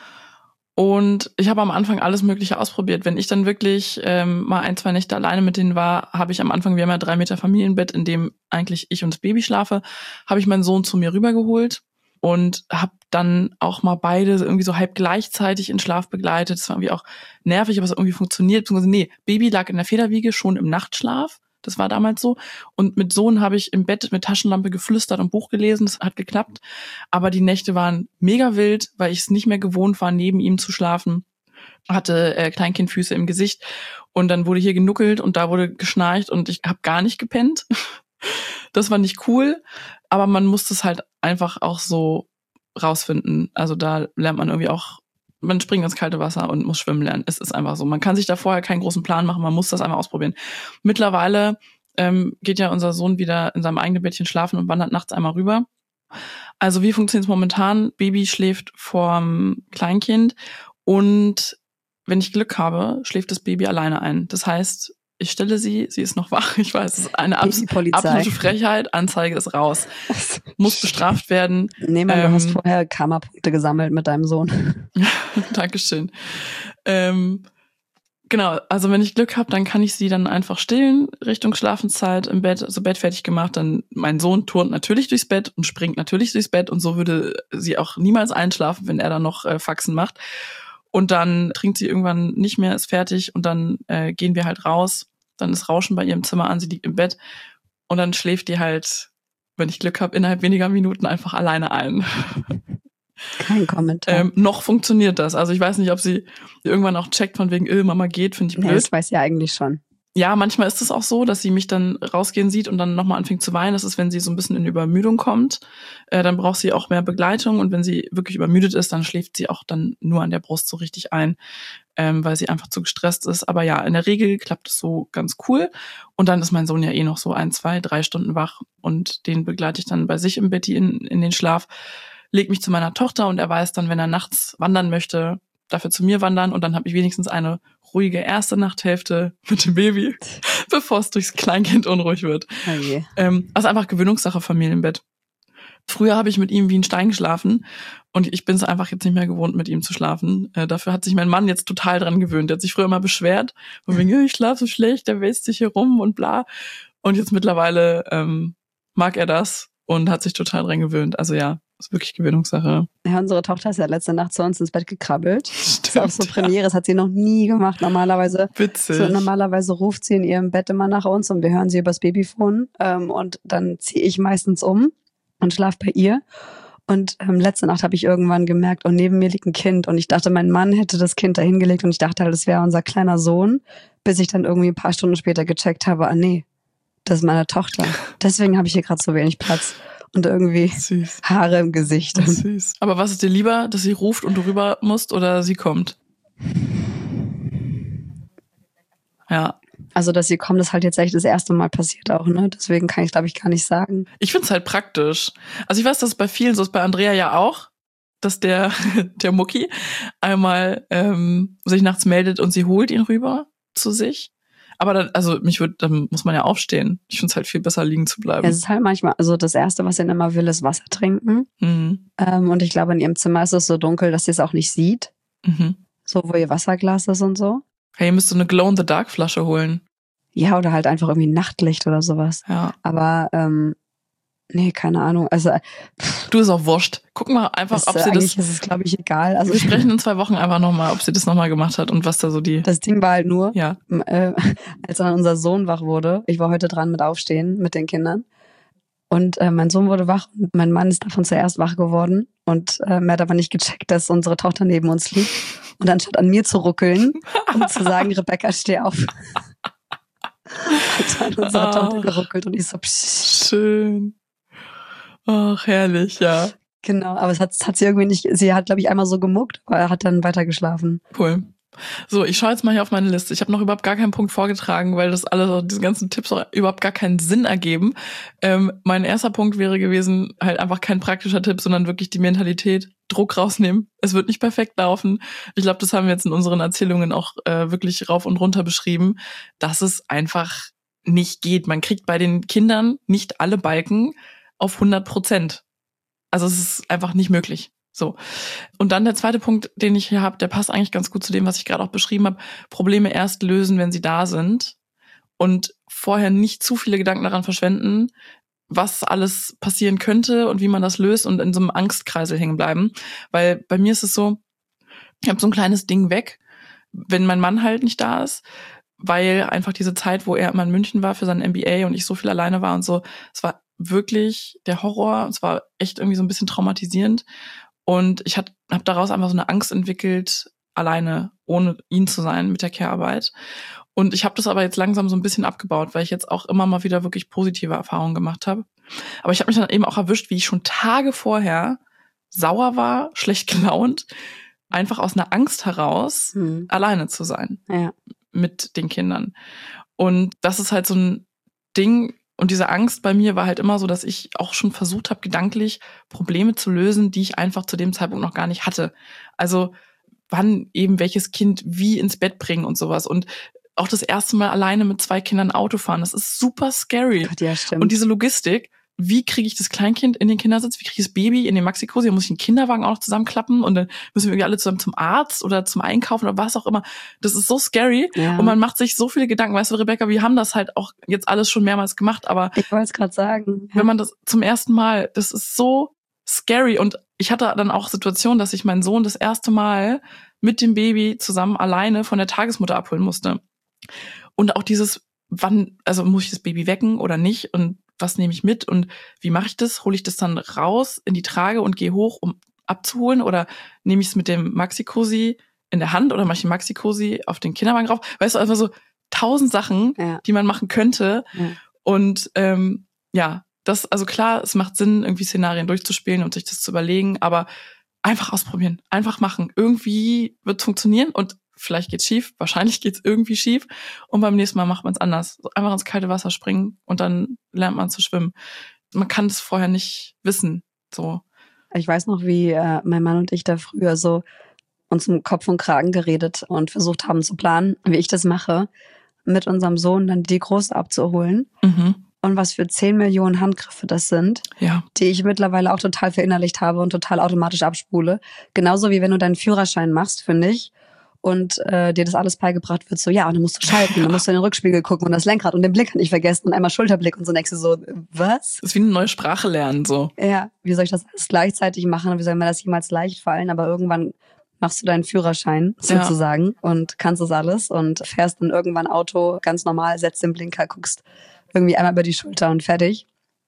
und ich habe am Anfang alles Mögliche ausprobiert. Wenn ich dann wirklich ähm, mal ein, zwei Nächte alleine mit denen war, habe ich am Anfang, wir haben ja drei Meter Familienbett, in dem eigentlich ich und das Baby schlafe, habe ich meinen Sohn zu mir rübergeholt und habe dann auch mal beide irgendwie so halb gleichzeitig in Schlaf begleitet. Das war irgendwie auch nervig, aber es hat irgendwie funktioniert. Beziehungsweise nee, Baby lag in der Federwiege schon im Nachtschlaf. Das war damals so. Und mit Sohn habe ich im Bett mit Taschenlampe geflüstert und Buch gelesen. Das hat geklappt. Aber die Nächte waren mega wild, weil ich es nicht mehr gewohnt war, neben ihm zu schlafen. Hatte äh, Kleinkindfüße im Gesicht. Und dann wurde hier genuckelt und da wurde geschnarcht und ich habe gar nicht gepennt. Das war nicht cool. Aber man musste es halt einfach auch so rausfinden. Also da lernt man irgendwie auch, man springt ins kalte Wasser und muss schwimmen lernen. Es ist einfach so. Man kann sich da vorher keinen großen Plan machen, man muss das einmal ausprobieren. Mittlerweile ähm, geht ja unser Sohn wieder in seinem eigenen Bettchen schlafen und wandert nachts einmal rüber. Also wie funktioniert es momentan? Baby schläft vorm Kleinkind und wenn ich Glück habe, schläft das Baby alleine ein. Das heißt, ich stelle sie, sie ist noch wach. Ich weiß, es ist eine abs- absolute Frechheit. Anzeige ist raus. Muss bestraft werden. Nee, man, ähm, du hast vorher Karma-Punkte gesammelt mit deinem Sohn. Dankeschön. Ähm, genau, also wenn ich Glück habe, dann kann ich sie dann einfach stillen, Richtung Schlafenszeit im Bett, also Bett fertig gemacht. Dann mein Sohn turnt natürlich durchs Bett und springt natürlich durchs Bett und so würde sie auch niemals einschlafen, wenn er dann noch äh, Faxen macht. Und dann trinkt sie irgendwann nicht mehr, ist fertig und dann äh, gehen wir halt raus. Dann ist Rauschen bei ihrem Zimmer an, sie liegt im Bett und dann schläft die halt, wenn ich Glück habe, innerhalb weniger Minuten einfach alleine ein. Kein Kommentar. Ähm, noch funktioniert das. Also ich weiß nicht, ob sie irgendwann auch checkt von wegen, äh, Mama geht, finde ich blöd. Nee, das weiß sie eigentlich schon. Ja, manchmal ist es auch so, dass sie mich dann rausgehen sieht und dann nochmal anfängt zu weinen. Das ist, wenn sie so ein bisschen in Übermüdung kommt. Äh, dann braucht sie auch mehr Begleitung. Und wenn sie wirklich übermüdet ist, dann schläft sie auch dann nur an der Brust so richtig ein, ähm, weil sie einfach zu gestresst ist. Aber ja, in der Regel klappt es so ganz cool. Und dann ist mein Sohn ja eh noch so ein, zwei, drei Stunden wach. Und den begleite ich dann bei sich im Bett in, in den Schlaf, leg mich zu meiner Tochter und er weiß dann, wenn er nachts wandern möchte, dafür zu mir wandern und dann habe ich wenigstens eine ruhige erste Nachthälfte mit dem Baby, bevor es durchs Kleinkind unruhig wird. Okay. Ähm, also einfach Gewöhnungssache, Familienbett. Früher habe ich mit ihm wie ein Stein geschlafen und ich bin es einfach jetzt nicht mehr gewohnt, mit ihm zu schlafen. Äh, dafür hat sich mein Mann jetzt total dran gewöhnt. Der hat sich früher immer beschwert, von wegen, ich schlafe so schlecht, der wälzt sich hier rum und bla. Und jetzt mittlerweile ähm, mag er das und hat sich total dran gewöhnt. Also ja, ist wirklich Gewöhnungssache. Ja, unsere Tochter ist ja letzte Nacht zu uns ins Bett gekrabbelt. Stimmt, das ist auch so Premiere, das hat sie noch nie gemacht. Normalerweise, Witzig. So, normalerweise ruft sie in ihrem Bett immer nach uns und wir hören sie übers Babyphone. Ähm, und dann ziehe ich meistens um und schlafe bei ihr. Und ähm, letzte Nacht habe ich irgendwann gemerkt, oh, neben mir liegt ein Kind. Und ich dachte, mein Mann hätte das Kind da hingelegt und ich dachte halt, das wäre unser kleiner Sohn, bis ich dann irgendwie ein paar Stunden später gecheckt habe, ah nee, das ist meine Tochter. Deswegen habe ich hier gerade so wenig Platz. Und irgendwie Süß. Haare im Gesicht. Süß. Aber was ist dir lieber, dass sie ruft und du rüber musst oder sie kommt? Ja. Also, dass sie kommt, ist halt jetzt echt das erste Mal passiert auch, ne? Deswegen kann ich, glaube ich, gar nicht sagen. Ich find's halt praktisch. Also ich weiß, dass es bei vielen so ist, bei Andrea ja auch, dass der der Mucki einmal ähm, sich nachts meldet und sie holt ihn rüber zu sich. Aber dann, also mich würde, dann muss man ja aufstehen. Ich finde es halt viel besser, liegen zu bleiben. Ja, es ist halt manchmal, also das Erste, was sie immer will, ist Wasser trinken. Mhm. Ähm, und ich glaube, in ihrem Zimmer ist es so dunkel, dass sie es auch nicht sieht. Mhm. So, wo ihr Wasserglas ist und so. Hey, ihr müsst so eine Glow-in-the-Dark-Flasche holen. Ja, oder halt einfach irgendwie Nachtlicht oder sowas. Ja. Aber, ähm, nee, keine Ahnung. Also, pff, Du, ist auch wurscht. Guck mal einfach, ist, ob äh, sie eigentlich das... ist es, glaube ich, egal. Also Wir sprechen in zwei Wochen einfach nochmal, ob sie das nochmal gemacht hat und was da so die... Das Ding war halt nur, Ja. äh, als dann unser Sohn wach wurde, ich war heute dran mit Aufstehen mit den Kindern und äh, mein Sohn wurde wach und mein Mann ist davon zuerst wach geworden und äh, er hat aber nicht gecheckt, dass unsere Tochter neben uns liegt und anstatt an mir zu ruckeln und zu sagen, Rebecca, steh auf, hat an unserer Ah. Tochter geruckelt und ich so, psch. Schön. Ach, herrlich, ja. Genau, aber es hat, es hat sie irgendwie nicht, sie hat, glaube ich, einmal so gemuckt, aber er hat dann weiter geschlafen. Cool. So, ich schaue jetzt mal hier auf meine Liste. Ich habe noch überhaupt gar keinen Punkt vorgetragen, weil das alles, diese ganzen Tipps auch überhaupt gar keinen Sinn ergeben. Ähm, mein erster Punkt wäre gewesen, halt einfach kein praktischer Tipp, sondern wirklich die Mentalität, Druck rausnehmen. Es wird nicht perfekt laufen. Ich glaube, das haben wir jetzt in unseren Erzählungen auch äh, wirklich rauf und runter beschrieben, dass es einfach nicht geht. Man kriegt bei den Kindern nicht alle Balken auf hundert Prozent. Also es ist einfach nicht möglich. So. Und dann der zweite Punkt, den ich hier habe, der passt eigentlich ganz gut zu dem, was ich gerade auch beschrieben habe. Probleme erst lösen, wenn sie da sind und vorher nicht zu viele Gedanken daran verschwenden, was alles passieren könnte und wie man das löst und in so einem Angstkreisel hängen bleiben. Weil bei mir ist es so, ich habe so ein kleines Ding weg, wenn mein Mann halt nicht da ist, weil einfach diese Zeit, wo er immer in München war für seinen M B A und ich so viel alleine war und so, es war wirklich der Horror. Es war echt irgendwie so ein bisschen traumatisierend. Und ich habe daraus einfach so eine Angst entwickelt, alleine, ohne ihn zu sein mit der Care-Arbeit. Und ich habe das aber jetzt langsam so ein bisschen abgebaut, weil ich jetzt auch immer mal wieder wirklich positive Erfahrungen gemacht habe. Aber ich habe mich dann eben auch erwischt, wie ich schon Tage vorher sauer war, schlecht gelaunt, einfach aus einer Angst heraus, Hm. alleine zu sein Ja. mit den Kindern. Und das ist halt so ein Ding. Und diese Angst bei mir war halt immer so, dass ich auch schon versucht habe, gedanklich Probleme zu lösen, die ich einfach zu dem Zeitpunkt noch gar nicht hatte. Also wann eben welches Kind wie ins Bett bringen und sowas. Und auch das erste Mal alleine mit zwei Kindern Auto fahren, das ist super scary. Gott, ja, stimmt. Und diese Logistik, wie kriege ich das Kleinkind in den Kindersitz, wie kriege ich das Baby in den Maxi-Cosi, da muss ich den Kinderwagen auch noch zusammenklappen und dann müssen wir irgendwie alle zusammen zum Arzt oder zum Einkaufen oder was auch immer. Das ist so scary Ja. und man macht sich so viele Gedanken. Weißt du, Rebecca, wir haben das halt auch jetzt alles schon mehrmals gemacht, aber Ich wollte es gerade sagen. Ja. wenn man das zum ersten Mal, das ist so scary und ich hatte dann auch Situationen, dass ich meinen Sohn das erste Mal mit dem Baby zusammen alleine von der Tagesmutter abholen musste. Und auch dieses, wann, also muss ich das Baby wecken oder nicht und was nehme ich mit und wie mache ich das? Hole ich das dann raus in die Trage und gehe hoch, um abzuholen oder nehme ich es mit dem Maxi-Cosi in der Hand oder mache ich den Maxi-Cosi auf den Kinderwagen rauf? Weißt du, einfach so tausend Sachen, Ja. die man machen könnte. Ja. Und ähm, ja, das, also klar, es macht Sinn, irgendwie Szenarien durchzuspielen und sich das zu überlegen, aber einfach ausprobieren, einfach machen. Irgendwie wird es funktionieren und vielleicht geht's schief, wahrscheinlich geht's irgendwie schief und beim nächsten Mal macht man es anders. Einfach ins kalte Wasser springen und dann lernt man zu schwimmen. Man kann das vorher nicht wissen. So. Ich weiß noch, wie äh, mein Mann und ich da früher so uns um Kopf und Kragen geredet und versucht haben zu planen, wie ich das mache, mit unserem Sohn dann die Große abzuholen. Mhm. Und was für zehn Millionen Handgriffe das sind, Ja. die ich mittlerweile auch total verinnerlicht habe und total automatisch abspule. Genauso wie wenn du deinen Führerschein machst, finde ich. und äh, dir das alles beigebracht wird, so ja, und dann musst du schalten, dann musst du in den Rückspiegel gucken und das Lenkrad und den Blick nicht vergessen und einmal Schulterblick und so denkst du so, was? Das ist wie eine neue Sprache lernen, so. Ja, wie soll ich das alles gleichzeitig machen? Wie soll mir das jemals leicht fallen? Aber irgendwann machst du deinen Führerschein sozusagen ja. und kannst das alles und fährst dann irgendwann Auto ganz normal, setzt den Blinker, guckst irgendwie einmal über die Schulter und fertig.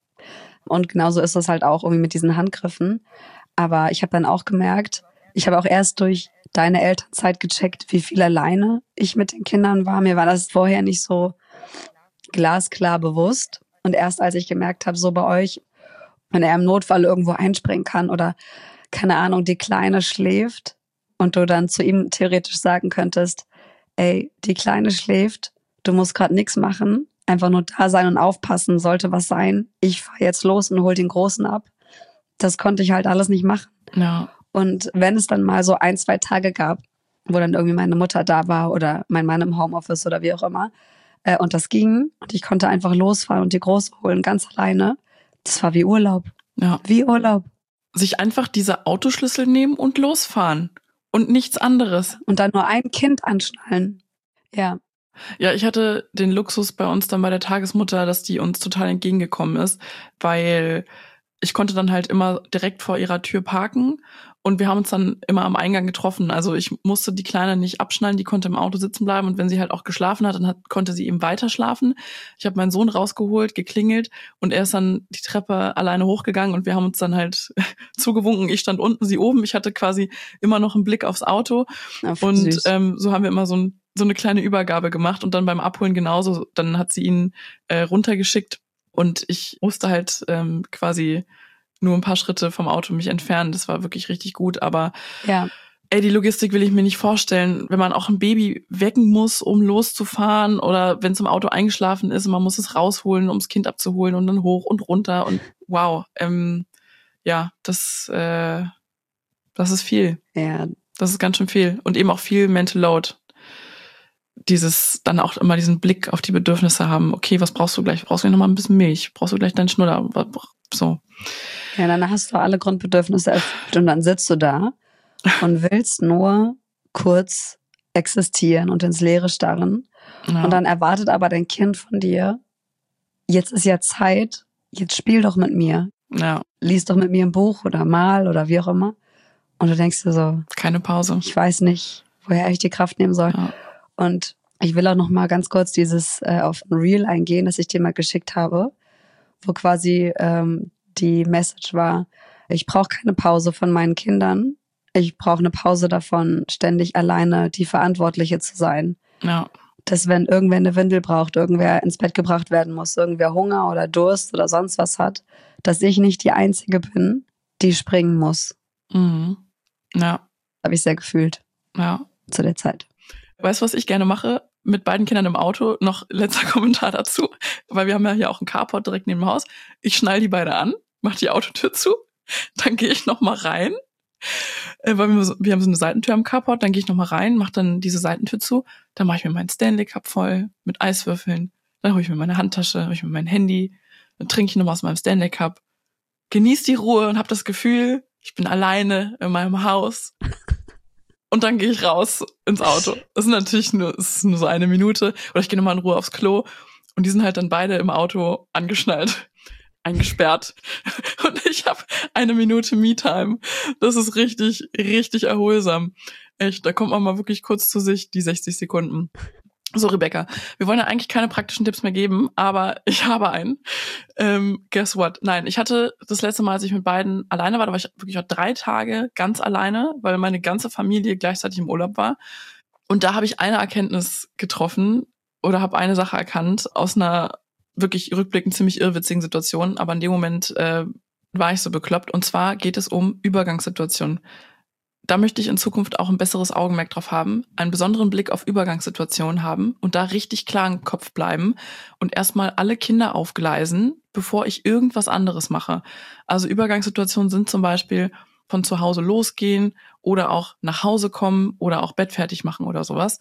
Und genauso ist das halt auch irgendwie mit diesen Handgriffen. Aber ich habe dann auch gemerkt, ich habe auch erst durch deine Elternzeit gecheckt, wie viel alleine ich mit den Kindern war. Mir war das vorher nicht so glasklar bewusst. Und erst als ich gemerkt habe, so bei euch, wenn er im Notfall irgendwo einspringen kann oder, keine Ahnung, die Kleine schläft und du dann zu ihm theoretisch sagen könntest, ey, die Kleine schläft, du musst gerade nichts machen, einfach nur da sein und aufpassen, sollte was sein. Ich fahre jetzt los und hol den Großen ab. Das konnte ich halt alles nicht machen. Ja. Und wenn es dann mal so ein, zwei Tage gab, wo dann irgendwie meine Mutter da war oder mein Mann im Homeoffice oder wie auch immer, äh, und das ging und ich konnte einfach losfahren und die Große holen, ganz alleine, das war wie Urlaub. Ja. Wie Urlaub. Sich einfach diese Autoschlüssel nehmen und losfahren und nichts anderes. Und dann nur ein Kind anschnallen. Ja. Ja, ich hatte den Luxus bei uns dann bei der Tagesmutter, dass die uns total entgegengekommen ist, weil ich konnte dann halt immer direkt vor ihrer Tür parken und wir haben uns dann immer am Eingang getroffen. Also ich musste die Kleine nicht abschnallen, die konnte im Auto sitzen bleiben und wenn sie halt auch geschlafen hat, dann hat, konnte sie eben weiter schlafen. Ich habe meinen Sohn rausgeholt, geklingelt und er ist dann die Treppe alleine hochgegangen und wir haben uns dann halt zugewunken. Ich stand unten, sie oben. Ich hatte quasi immer noch einen Blick aufs Auto Ach, und ähm, so haben wir immer so, ein, so eine kleine Übergabe gemacht und dann beim Abholen genauso. Dann hat sie ihn äh, runtergeschickt. Und ich musste halt ähm, quasi nur ein paar Schritte vom Auto mich entfernen. Das war wirklich richtig gut. Aber ja. ey, die Logistik will ich mir nicht vorstellen. Wenn man auch ein Baby wecken muss, um loszufahren oder wenn es im Auto eingeschlafen ist und man muss es rausholen, um das Kind abzuholen und dann hoch und runter. Und wow, ähm, ja, das, äh, das ist viel. Ja. Das ist ganz schön viel. Und eben auch viel Mental Load. Dieses, dann auch immer diesen Blick auf die Bedürfnisse haben. Okay, was brauchst du gleich? Brauchst du gleich nochmal ein bisschen Milch? Brauchst du gleich deinen Schnuller? So. Ja, dann hast du alle Grundbedürfnisse erfüllt und dann sitzt du da und willst nur kurz existieren und ins Leere starren. Ja. Und dann erwartet aber dein Kind von dir, jetzt ist ja Zeit, jetzt spiel doch mit mir. Ja. Lies doch mit mir ein Buch oder mal oder wie auch immer. Und du denkst dir so, keine Pause. Ich weiß nicht, woher ich die Kraft nehmen soll. Ja. Und ich will auch noch mal ganz kurz dieses äh, auf ein Reel eingehen, das ich dir mal geschickt habe, wo quasi ähm, die Message war, ich brauche keine Pause von meinen Kindern. Ich brauche eine Pause davon, ständig alleine die Verantwortliche zu sein. Ja. Dass wenn irgendwer eine Windel braucht, irgendwer ins Bett gebracht werden muss, irgendwer Hunger oder Durst oder sonst was hat, dass ich nicht die Einzige bin, die springen muss. Mhm. Ja. Habe ich sehr gefühlt. Ja. Zu der Zeit. Weißt du, was ich gerne mache? Mit beiden Kindern im Auto, noch letzter Kommentar dazu, weil wir haben ja hier auch einen Carport direkt neben dem Haus. Ich schnall die beide an, mach die Autotür zu, dann gehe ich noch mal rein, äh, weil wir, so, wir haben so eine Seitentür am Carport, dann gehe ich noch mal rein, mach dann diese Seitentür zu, dann mache ich mir meinen Stanley Cup voll mit Eiswürfeln, dann hole ich mir meine Handtasche, hole ich mir mein Handy, dann trinke ich noch mal aus meinem Stanley Cup, genieße die Ruhe und habe das Gefühl, ich bin alleine in meinem Haus. Und dann gehe ich raus ins Auto. Das ist natürlich nur, das ist nur so eine Minute. Oder ich gehe nochmal in Ruhe aufs Klo. Und die sind halt dann beide im Auto angeschnallt, eingesperrt. Und ich habe eine Minute Me-Time. Das ist richtig, richtig erholsam. Echt, da kommt man mal wirklich kurz zu sich, die sechzig Sekunden. So, Rebecca, wir wollen ja eigentlich keine praktischen Tipps mehr geben, aber ich habe einen. Ähm, guess what? Nein, ich hatte das letzte Mal, als ich mit beiden alleine war, da war ich wirklich auch drei Tage ganz alleine, weil meine ganze Familie gleichzeitig im Urlaub war. Und da habe ich eine Erkenntnis getroffen oder habe eine Sache erkannt aus einer wirklich rückblickend ziemlich irrwitzigen Situation, aber in dem Moment äh, war ich so bekloppt. Und zwar geht es um Übergangssituationen. Da möchte ich in Zukunft auch ein besseres Augenmerk drauf haben, einen besonderen Blick auf Übergangssituationen haben und da richtig klar im Kopf bleiben und erstmal alle Kinder aufgleisen, bevor ich irgendwas anderes mache. Also Übergangssituationen sind zum Beispiel von zu Hause losgehen oder auch nach Hause kommen oder auch Bett fertig machen oder sowas.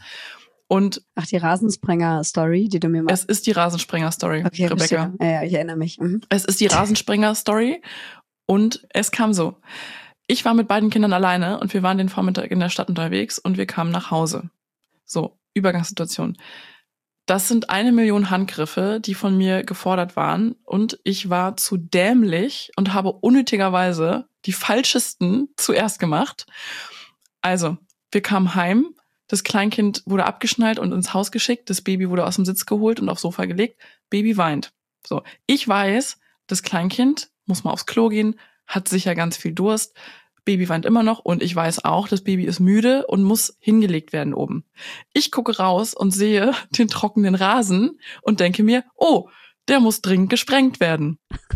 Und Ach, die Rasensprenger-Story, die du mir machst. Es ist die Rasensprenger-Story, okay, Rebecca. Ja, ja, ich erinnere mich. Mhm. Es ist die Rasensprenger-Story und es kam so. Ich war mit beiden Kindern alleine und wir waren den Vormittag in der Stadt unterwegs und wir kamen nach Hause. So, Übergangssituation. Das sind eine Million Handgriffe, die von mir gefordert waren und ich war zu dämlich und habe unnötigerweise die falschesten zuerst gemacht. Also, wir kamen heim, das Kleinkind wurde abgeschnallt und ins Haus geschickt, das Baby wurde aus dem Sitz geholt und aufs Sofa gelegt, Baby weint. So, ich weiß, das Kleinkind muss mal aufs Klo gehen, hat sicher ganz viel Durst, Baby weint immer noch und ich weiß auch, das Baby ist müde und muss hingelegt werden oben. Ich gucke raus und sehe den trockenen Rasen und denke mir, oh, der muss dringend gesprengt werden.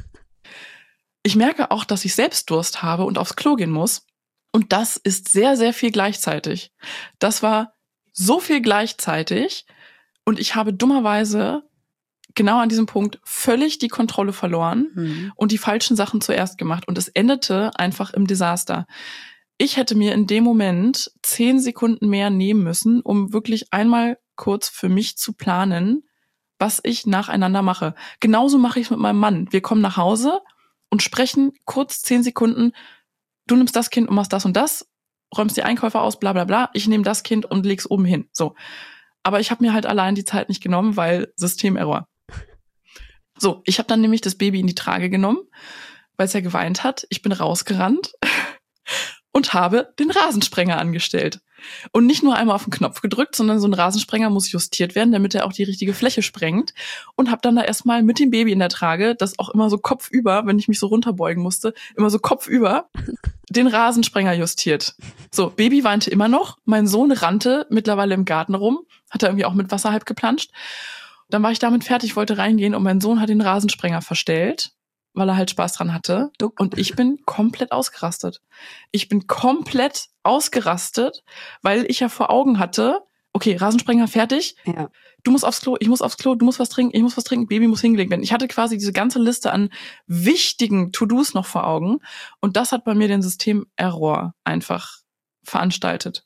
Ich merke auch, dass ich selbst Durst habe und aufs Klo gehen muss. Und das ist sehr, sehr viel gleichzeitig. Das war so viel gleichzeitig und ich habe dummerweise genau an diesem Punkt völlig die Kontrolle verloren mhm. und die falschen Sachen zuerst gemacht. Und es endete einfach im Desaster. Ich hätte mir in dem Moment zehn Sekunden mehr nehmen müssen, um wirklich einmal kurz für mich zu planen, was ich nacheinander mache. Genauso mache ich es mit meinem Mann. Wir kommen nach Hause und sprechen kurz zehn Sekunden, du nimmst das Kind und machst das und das, räumst die Einkäufe aus, bla bla bla, ich nehme das Kind und leg's oben hin. So. Aber ich habe mir halt allein die Zeit nicht genommen, weil Systemerror. So, ich habe dann nämlich das Baby in die Trage genommen, weil es ja geweint hat. Ich bin rausgerannt und habe den Rasensprenger angestellt. Und nicht nur einmal auf den Knopf gedrückt, sondern so ein Rasensprenger muss justiert werden, damit er auch die richtige Fläche sprengt. Und habe dann da erstmal mit dem Baby in der Trage, das auch immer so kopfüber, wenn ich mich so runterbeugen musste, immer so kopfüber, den Rasensprenger justiert. So, Baby weinte immer noch. Mein Sohn rannte mittlerweile im Garten rum, hat er irgendwie auch mit Wasser halb geplanscht. Dann war ich damit fertig, wollte reingehen und mein Sohn hat den Rasensprenger verstellt, weil er halt Spaß dran hatte. Und ich bin komplett ausgerastet. Ich bin komplett ausgerastet, weil ich ja vor Augen hatte, okay, Rasensprenger fertig, ja. Du musst aufs Klo, ich muss aufs Klo, du musst was trinken, ich muss was trinken, Baby muss hingelegt werden. Ich hatte quasi diese ganze Liste an wichtigen To-Dos noch vor Augen und das hat bei mir den Systemerror einfach veranstaltet.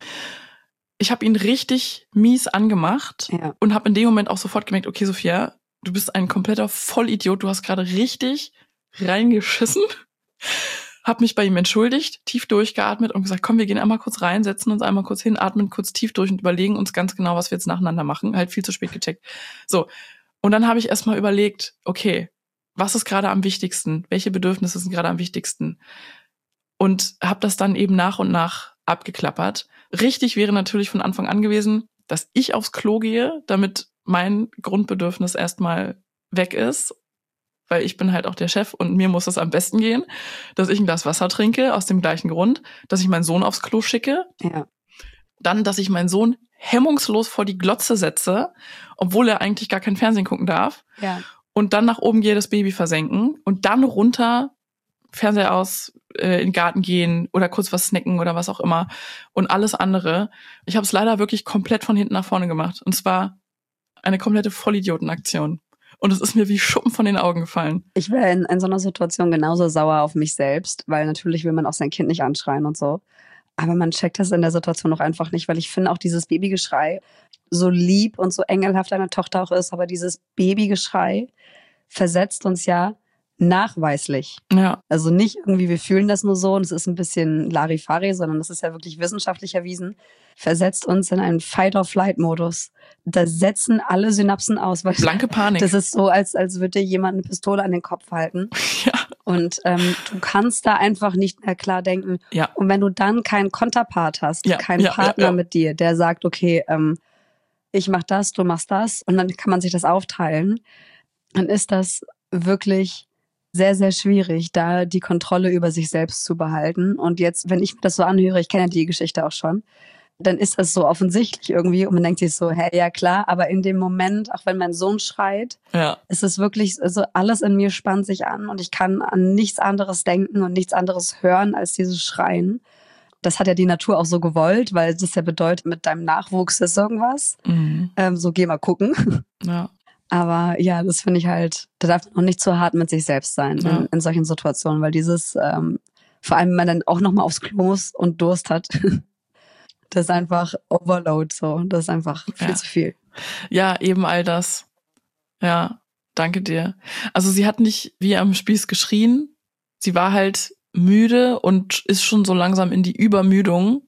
Ich habe ihn richtig mies angemacht ja. und habe in dem Moment auch sofort gemerkt, okay, Sophia, du bist ein kompletter Vollidiot, du hast gerade richtig reingeschissen. Hab mich bei ihm entschuldigt, tief durchgeatmet und gesagt, komm, wir gehen einmal kurz rein, setzen uns einmal kurz hin, atmen kurz tief durch und überlegen uns ganz genau, was wir jetzt nacheinander machen. Halt viel zu spät gecheckt. So, und dann habe ich erstmal überlegt, okay, was ist gerade am wichtigsten? Welche Bedürfnisse sind gerade am wichtigsten? Und habe das dann eben nach und nach abgeklappert. Richtig wäre natürlich von Anfang an gewesen, dass ich aufs Klo gehe, damit mein Grundbedürfnis erstmal weg ist, weil ich bin halt auch der Chef und mir muss es am besten gehen, dass ich ein Glas Wasser trinke, aus dem gleichen Grund, dass ich meinen Sohn aufs Klo schicke. Ja. Dann, dass ich meinen Sohn hemmungslos vor die Glotze setze, obwohl er eigentlich gar kein Fernsehen gucken darf. Ja. Und dann nach oben gehe, das Baby versenken und dann runter, Fernseher aus, äh, in den Garten gehen oder kurz was snacken oder was auch immer und alles andere. Ich habe es leider wirklich komplett von hinten nach vorne gemacht. Und zwar eine komplette Vollidiotenaktion. Und es ist mir wie Schuppen von den Augen gefallen. Ich wäre in, in so einer Situation genauso sauer auf mich selbst, weil natürlich will man auch sein Kind nicht anschreien und so. Aber man checkt das in der Situation auch einfach nicht, weil ich finde auch dieses Babygeschrei, so lieb und so engelhaft eine Tochter auch ist, aber dieses Babygeschrei versetzt uns ja nachweislich. Ja. Also nicht irgendwie, wir fühlen das nur so und es ist ein bisschen Larifari, sondern das ist ja wirklich wissenschaftlich erwiesen, versetzt uns in einen Fight-or-Flight-Modus. Da setzen alle Synapsen aus. Weil Blanke Panik. Das ist so, als, als würde dir jemand eine Pistole an den Kopf halten. Ja. Und ähm, du kannst da einfach nicht mehr klar denken. Ja. Und wenn du dann keinen Konterpart hast, ja. keinen ja, Partner ja, ja. mit dir, der sagt, okay, ähm, ich mach das, du machst das, und dann kann man sich das aufteilen, dann ist das wirklich sehr, sehr schwierig, da die Kontrolle über sich selbst zu behalten. Und jetzt, wenn ich mir das so anhöre, ich kenne die Geschichte auch schon, dann ist das so offensichtlich irgendwie und man denkt sich so, hey, ja klar, aber in dem Moment, auch wenn mein Sohn schreit, ja. ist es wirklich, also alles in mir spannt sich an und ich kann an nichts anderes denken und nichts anderes hören als dieses Schreien. Das hat ja die Natur auch so gewollt, weil das ja bedeutet, mit deinem Nachwuchs ist irgendwas. Mhm. Ähm, so, geh mal gucken. Ja. Aber ja, das finde ich halt, da darf man auch nicht zu hart mit sich selbst sein ja. in, in solchen Situationen, weil dieses, ähm, vor allem wenn man dann auch nochmal aufs Klo muss und Durst hat, das ist einfach Overload so, das ist einfach viel ja. zu viel. Ja, eben all das. Ja, danke dir. Also sie hat nicht wie am Spieß geschrien, sie war halt müde und ist schon so langsam in die Übermüdung.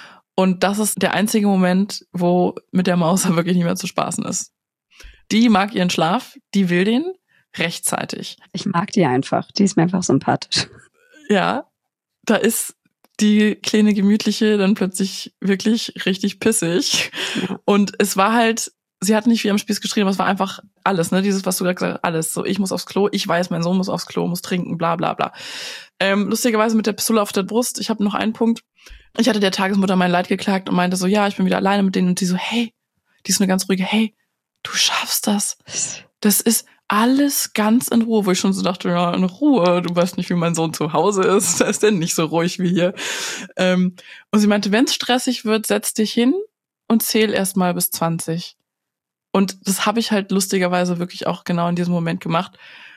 Und das ist der einzige Moment, wo mit der Maus wirklich nicht mehr zu spaßen ist. Die mag ihren Schlaf, die will den rechtzeitig. Ich mag die einfach, die ist mir einfach sympathisch. Ja, da ist die kleine Gemütliche dann plötzlich wirklich richtig pissig. Ja. Und es war halt, sie hat nicht wie am Spieß geschrien, aber es war einfach alles, ne? Dieses, was du gerade gesagt hast, alles. So, ich muss aufs Klo, ich weiß, mein Sohn muss aufs Klo, muss trinken, bla bla bla. Ähm, lustigerweise mit der Pistole auf der Brust, ich habe noch einen Punkt. Ich hatte der Tagesmutter mein Leid geklagt und meinte so, ja, ich bin wieder alleine mit denen. Und die so, hey, die ist eine ganz ruhige, hey, du schaffst das. Das ist alles ganz in Ruhe, wo ich schon so dachte, ja, in Ruhe, du weißt nicht, wie mein Sohn zu Hause ist, der ist denn nicht so ruhig wie hier. Ähm, und sie meinte, wenn es stressig wird, setz dich hin und zähl erst mal bis zwanzig. Und das habe ich halt lustigerweise wirklich auch genau in diesem Moment gemacht.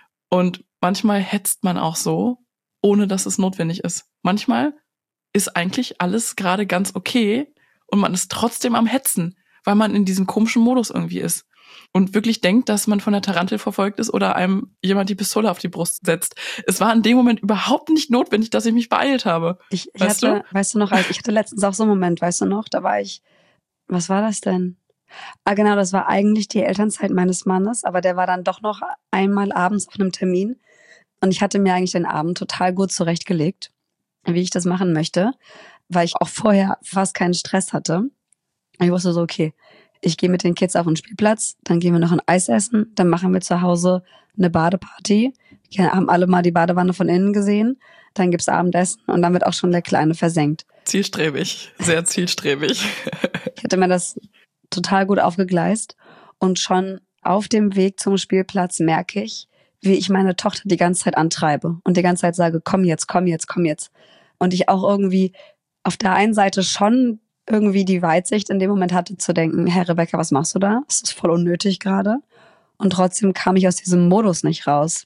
Und manchmal hetzt man auch so, ohne dass es notwendig ist. Manchmal ist eigentlich alles gerade ganz okay und man ist trotzdem am Hetzen, weil man in diesem komischen Modus irgendwie ist. Und wirklich denkt, dass man von der Tarantel verfolgt ist oder einem jemand die Pistole auf die Brust setzt. Es war in dem Moment überhaupt nicht notwendig, dass ich mich beeilt habe. Ich, ich weißt hatte, du? weißt du noch, ich hatte letztens auch so einen Moment, weißt du noch, da war ich, was war das denn? Ah, genau, das war eigentlich die Elternzeit meines Mannes, aber der war dann doch noch einmal abends auf einem Termin. Und ich hatte mir eigentlich den Abend total gut zurechtgelegt, wie ich das machen möchte, weil ich auch vorher fast keinen Stress hatte. Und ich wusste so, okay, ich gehe mit den Kids auf den Spielplatz, dann gehen wir noch ein Eis essen, dann machen wir zu Hause eine Badeparty. Wir haben alle mal die Badewanne von innen gesehen, dann gibt's Abendessen und dann wird auch schon der Kleine versenkt. Zielstrebig, sehr zielstrebig. Ich hatte mir das total gut aufgegleist und schon auf dem Weg zum Spielplatz merke ich, wie ich meine Tochter die ganze Zeit antreibe und die ganze Zeit sage, komm jetzt, komm jetzt, komm jetzt. Und ich auch irgendwie auf der einen Seite schon irgendwie die Weitsicht in dem Moment hatte zu denken, hey Rebecca, was machst du da? Das ist voll unnötig gerade. Und trotzdem kam ich aus diesem Modus nicht raus.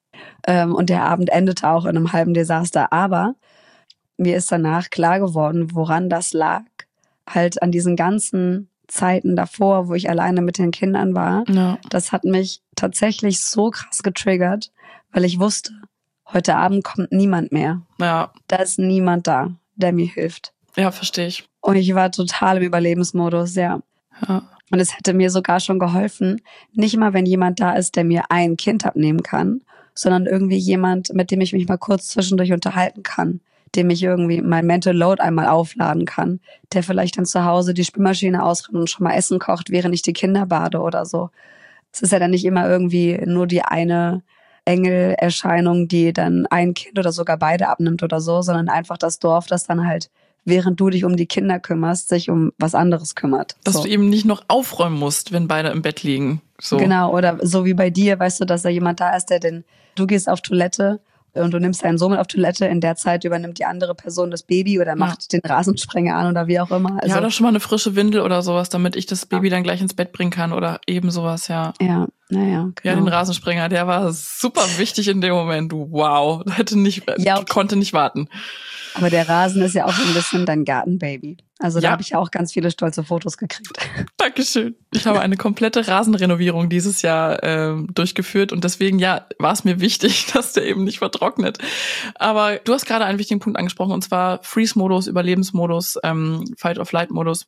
Ähm, und der Abend endete auch in einem halben Desaster. Aber mir ist danach klar geworden, woran das lag. Halt an diesen ganzen Zeiten davor, wo ich alleine mit den Kindern war. Ja. Das hat mich tatsächlich so krass getriggert, weil ich wusste, heute Abend kommt niemand mehr. Ja. Da ist niemand da, der mir hilft. Ja, verstehe ich. Und ich war total im Überlebensmodus, ja. Ja. Und es hätte mir sogar schon geholfen, nicht mal, wenn jemand da ist, der mir ein Kind abnehmen kann, sondern irgendwie jemand, mit dem ich mich mal kurz zwischendurch unterhalten kann, dem ich irgendwie mein Mental Load einmal aufladen kann, der vielleicht dann zu Hause die Spülmaschine ausräumt und schon mal Essen kocht, während ich die Kinder bade oder so. Es ist ja dann nicht immer irgendwie nur die eine Engelerscheinung, die dann ein Kind oder sogar beide abnimmt oder so, sondern einfach das Dorf, das dann halt, während du dich um die Kinder kümmerst, sich um was anderes kümmert. Dass so. du eben nicht noch aufräumen musst, wenn beide im Bett liegen. So. Genau, oder so wie bei dir, weißt du, dass da jemand da ist, der den, du gehst auf Toilette und du nimmst deinen Sohn mit auf Toilette, in der Zeit übernimmt die andere Person das Baby oder macht ja. den Rasensprenger an oder wie auch immer. Also, ja, oder schon mal eine frische Windel oder sowas, damit ich das Baby ja. dann gleich ins Bett bringen kann oder eben sowas, ja. Ja, naja, genau. Ja, den Rasensprenger, der war super wichtig in dem Moment. Wow, hätte nicht, ja, okay. konnte nicht warten. Aber der Rasen ist ja auch so ein bisschen dein Gartenbaby. Also da ja. habe ich ja auch ganz viele stolze Fotos gekriegt. Dankeschön. Ich habe eine komplette Rasenrenovierung dieses Jahr äh, durchgeführt und deswegen, ja, war es mir wichtig, dass der eben nicht vertrocknet. Aber du hast gerade einen wichtigen Punkt angesprochen und zwar Freeze-Modus, Überlebensmodus, ähm, Fight-of-Flight-Modus.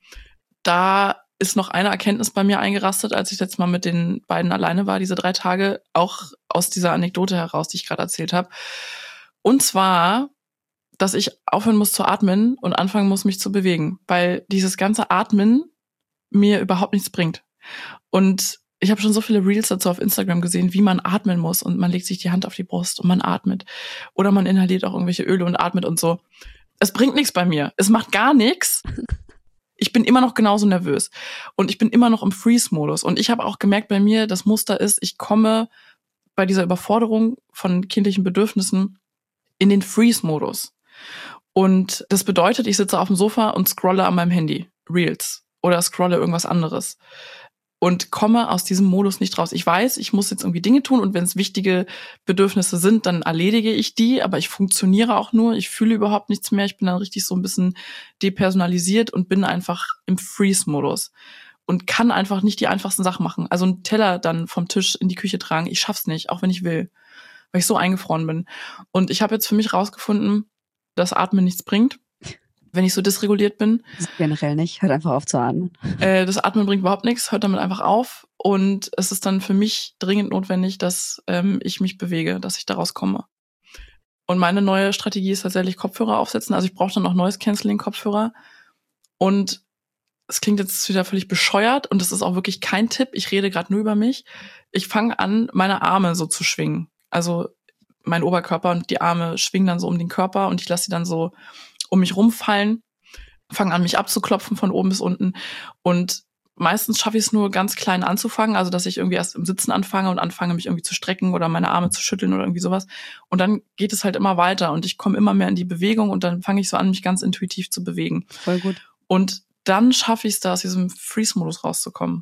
Da ist noch eine Erkenntnis bei mir eingerastet, als ich jetzt mal mit den beiden alleine war, diese drei Tage, auch aus dieser Anekdote heraus, die ich gerade erzählt habe. Und zwar, dass ich aufhören muss zu atmen und anfangen muss, mich zu bewegen, weil dieses ganze Atmen mir überhaupt nichts bringt. Und ich habe schon so viele Reels dazu auf Instagram gesehen, wie man atmen muss und man legt sich die Hand auf die Brust und man atmet. Oder man inhaliert auch irgendwelche Öle und atmet und so. Es bringt nichts bei mir. Es macht gar nichts. Ich bin immer noch genauso nervös und ich bin immer noch im Freeze-Modus. Und ich habe auch gemerkt bei mir, das Muster ist, ich komme bei dieser Überforderung von kindlichen Bedürfnissen in den Freeze-Modus. Und das bedeutet, ich sitze auf dem Sofa und scrolle an meinem Handy, Reels, oder scrolle irgendwas anderes und komme aus diesem Modus nicht raus. Ich weiß, ich muss jetzt irgendwie Dinge tun und wenn es wichtige Bedürfnisse sind, dann erledige ich die, aber ich funktioniere auch nur, ich fühle überhaupt nichts mehr, ich bin dann richtig so ein bisschen depersonalisiert und bin einfach im Freeze-Modus und kann einfach nicht die einfachsten Sachen machen. Also einen Teller dann vom Tisch in die Küche tragen, ich schaff's nicht, auch wenn ich will. weil ich so eingefroren bin. Und ich habe jetzt für mich rausgefunden, dass Atmen nichts bringt, wenn ich so dysreguliert bin. Das generell nicht. Hört einfach auf zu atmen. Äh, das Atmen bringt überhaupt nichts, hört damit einfach auf. Und es ist dann für mich dringend notwendig, dass ähm, ich mich bewege, dass ich da rauskomme. Und meine neue Strategie ist tatsächlich Kopfhörer aufsetzen. Also ich brauche dann auch Noise Cancelling Kopfhörer. Und es klingt jetzt wieder völlig bescheuert und das ist auch wirklich kein Tipp. Ich rede gerade nur über mich. Ich fange an, meine Arme so zu schwingen. Also mein Oberkörper und die Arme schwingen dann so um den Körper und ich lasse sie dann so um mich rumfallen, fange an, mich abzuklopfen von oben bis unten. Und meistens schaffe ich es nur ganz klein anzufangen, also dass ich irgendwie erst im Sitzen anfange und anfange, mich irgendwie zu strecken oder meine Arme zu schütteln oder irgendwie sowas. Und dann geht es halt immer weiter und ich komme immer mehr in die Bewegung und dann fange ich so an, mich ganz intuitiv zu bewegen. Voll gut. Und dann schaffe ich es da, aus diesem Freeze-Modus rauszukommen.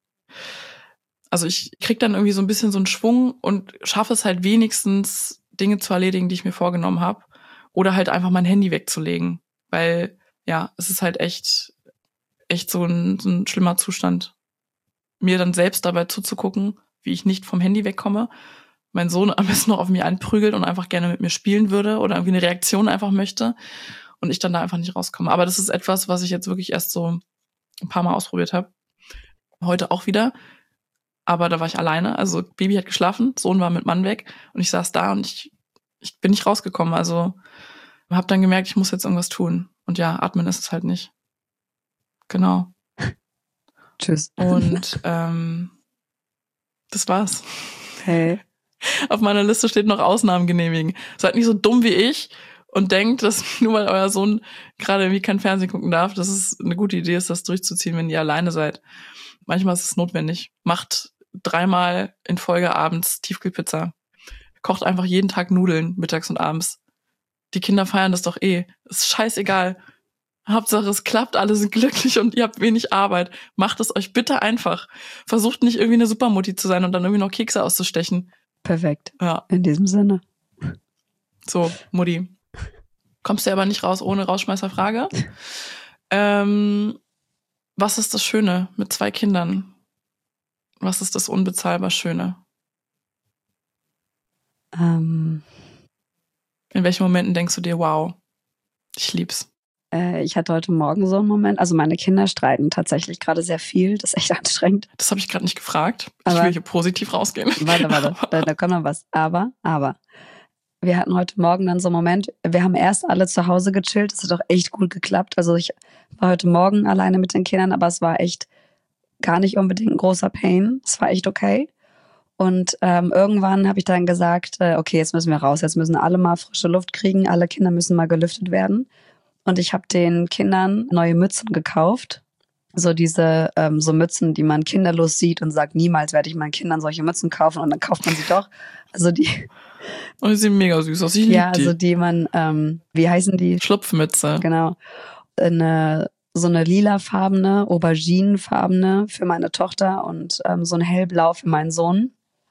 Also ich krieg dann irgendwie so ein bisschen so einen Schwung und schaffe es halt wenigstens, Dinge zu erledigen, die ich mir vorgenommen habe. Oder halt einfach mein Handy wegzulegen. Weil, ja, es ist halt echt, echt so ein, so ein schlimmer Zustand. Mir dann selbst dabei zuzugucken, wie ich nicht vom Handy wegkomme. Mein Sohn am besten noch auf mich einprügelt und einfach gerne mit mir spielen würde oder irgendwie eine Reaktion einfach möchte. Und ich dann da einfach nicht rauskomme. Aber das ist etwas, was ich jetzt wirklich erst so ein paar Mal ausprobiert habe. Heute auch wieder. Aber da war ich alleine. Also Baby hat geschlafen, Sohn war mit Mann weg. Und ich saß da und ich, ich bin nicht rausgekommen. Also habe dann gemerkt, ich muss jetzt irgendwas tun. Und ja, atmen ist es halt nicht. Genau. Tschüss. Und ähm, das war's. Hey. Auf meiner Liste steht noch Ausnahmen genehmigen. Seid nicht so dumm wie ich und denkt, dass nur weil euer Sohn gerade irgendwie kein Fernsehen gucken darf, dass es eine gute Idee ist, das durchzuziehen, wenn ihr alleine seid. Manchmal ist es notwendig. Macht dreimal in Folge abends Tiefkühlpizza. Kocht einfach jeden Tag Nudeln, mittags und abends. Die Kinder feiern das doch eh. Ist scheißegal. Hauptsache es klappt, alle sind glücklich und ihr habt wenig Arbeit. Macht es euch bitte einfach. Versucht nicht irgendwie eine Supermutti zu sein und dann irgendwie noch Kekse auszustechen. Perfekt. Ja. In diesem Sinne. So, Mutti. Kommst du aber nicht raus ohne Rausschmeißerfrage. ähm, was ist das Schöne mit zwei Kindern? Was ist das unbezahlbar Schöne? Ähm, In welchen Momenten denkst du dir, wow, ich lieb's? äh, ich hatte heute Morgen so einen Moment. Also meine Kinder streiten tatsächlich gerade sehr viel. Das ist echt anstrengend. Das habe ich gerade nicht gefragt. Aber ich will hier positiv rausgehen. Warte, warte, da, da kommt noch was. Aber, aber, wir hatten heute Morgen dann so einen Moment, wir haben erst alle zu Hause gechillt, das hat auch echt gut geklappt. Also ich war heute Morgen alleine mit den Kindern, aber es war echt gar nicht unbedingt ein großer Pain. Es war echt okay. Und ähm, irgendwann habe ich dann gesagt, äh, okay, jetzt müssen wir raus, jetzt müssen alle mal frische Luft kriegen, alle Kinder müssen mal gelüftet werden. Und ich habe den Kindern neue Mützen gekauft. So diese ähm, so Mützen, die man kinderlos sieht und sagt, niemals werde ich meinen Kindern solche Mützen kaufen. Und dann kauft man sie doch. Also die... Und die sehen mega süß aus. Ich liebe ja, die. also die man, ähm, wie heißen die? Schlupfmütze. Genau. Eine, so eine lilafarbene, auberginenfarbene für meine Tochter und ähm, so ein hellblau für meinen Sohn.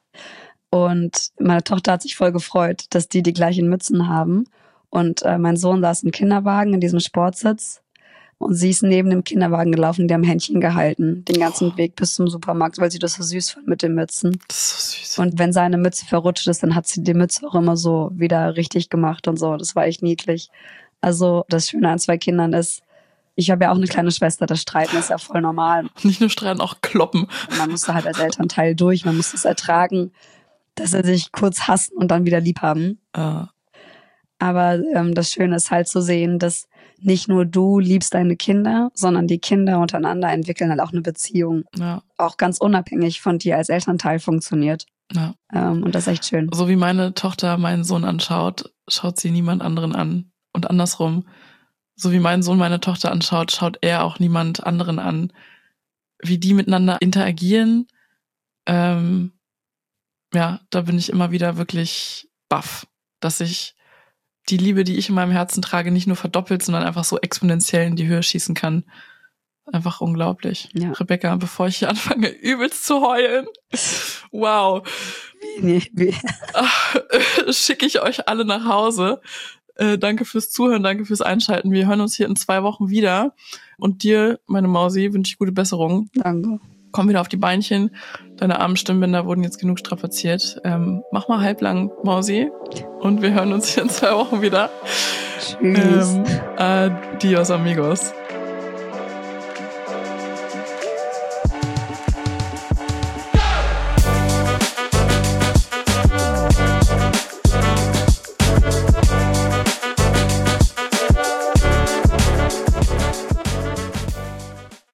Und meine Tochter hat sich voll gefreut, dass die die gleichen Mützen haben. Und äh, mein Sohn saß im Kinderwagen in diesem Sportsitz. Und sie ist neben dem Kinderwagen gelaufen, die haben Händchen gehalten, den ganzen oh. Weg bis zum Supermarkt, weil sie das so süß fand mit den Mützen. Das ist so süß. Und wenn seine Mütze verrutscht ist, dann hat sie die Mütze auch immer so wieder richtig gemacht und so. Das war echt niedlich. Also das Schöne an zwei Kindern ist, ich habe ja auch eine kleine Schwester, das Streiten ist ja voll normal. Nicht nur streiten, auch kloppen. Und man muss da halt als Elternteil durch, man muss das ertragen, dass sie sich kurz hassen und dann wieder lieb haben. Uh. Aber ähm, das Schöne ist halt zu sehen, dass nicht nur du liebst deine Kinder, sondern die Kinder untereinander entwickeln halt auch eine Beziehung. Ja. Auch ganz unabhängig von dir als Elternteil funktioniert. Ja. Ähm, und das ist echt schön. So wie meine Tochter meinen Sohn anschaut, schaut sie niemand anderen an. Und andersrum, so wie mein Sohn meine Tochter anschaut, schaut er auch niemand anderen an. Wie die miteinander interagieren, ähm, ja, da bin ich immer wieder wirklich baff, dass ich die Liebe, die ich in meinem Herzen trage, nicht nur verdoppelt, sondern einfach so exponentiell in die Höhe schießen kann. Einfach unglaublich. Ja. Rebecca, bevor ich hier anfange, übelst zu heulen. Wow. Nee, wie? Schicke ich euch alle nach Hause. Äh, danke fürs Zuhören, danke fürs Einschalten. Wir hören uns hier in zwei Wochen wieder. Und dir, meine Mausi, wünsche ich gute Besserung. Danke. komm wieder auf die Beinchen. Deine armen Stimmbänder wurden jetzt genug strapaziert. Ähm, mach mal halblang, Mausi. Und wir hören uns hier in zwei Wochen wieder. Tschüss. Ähm, adios, amigos.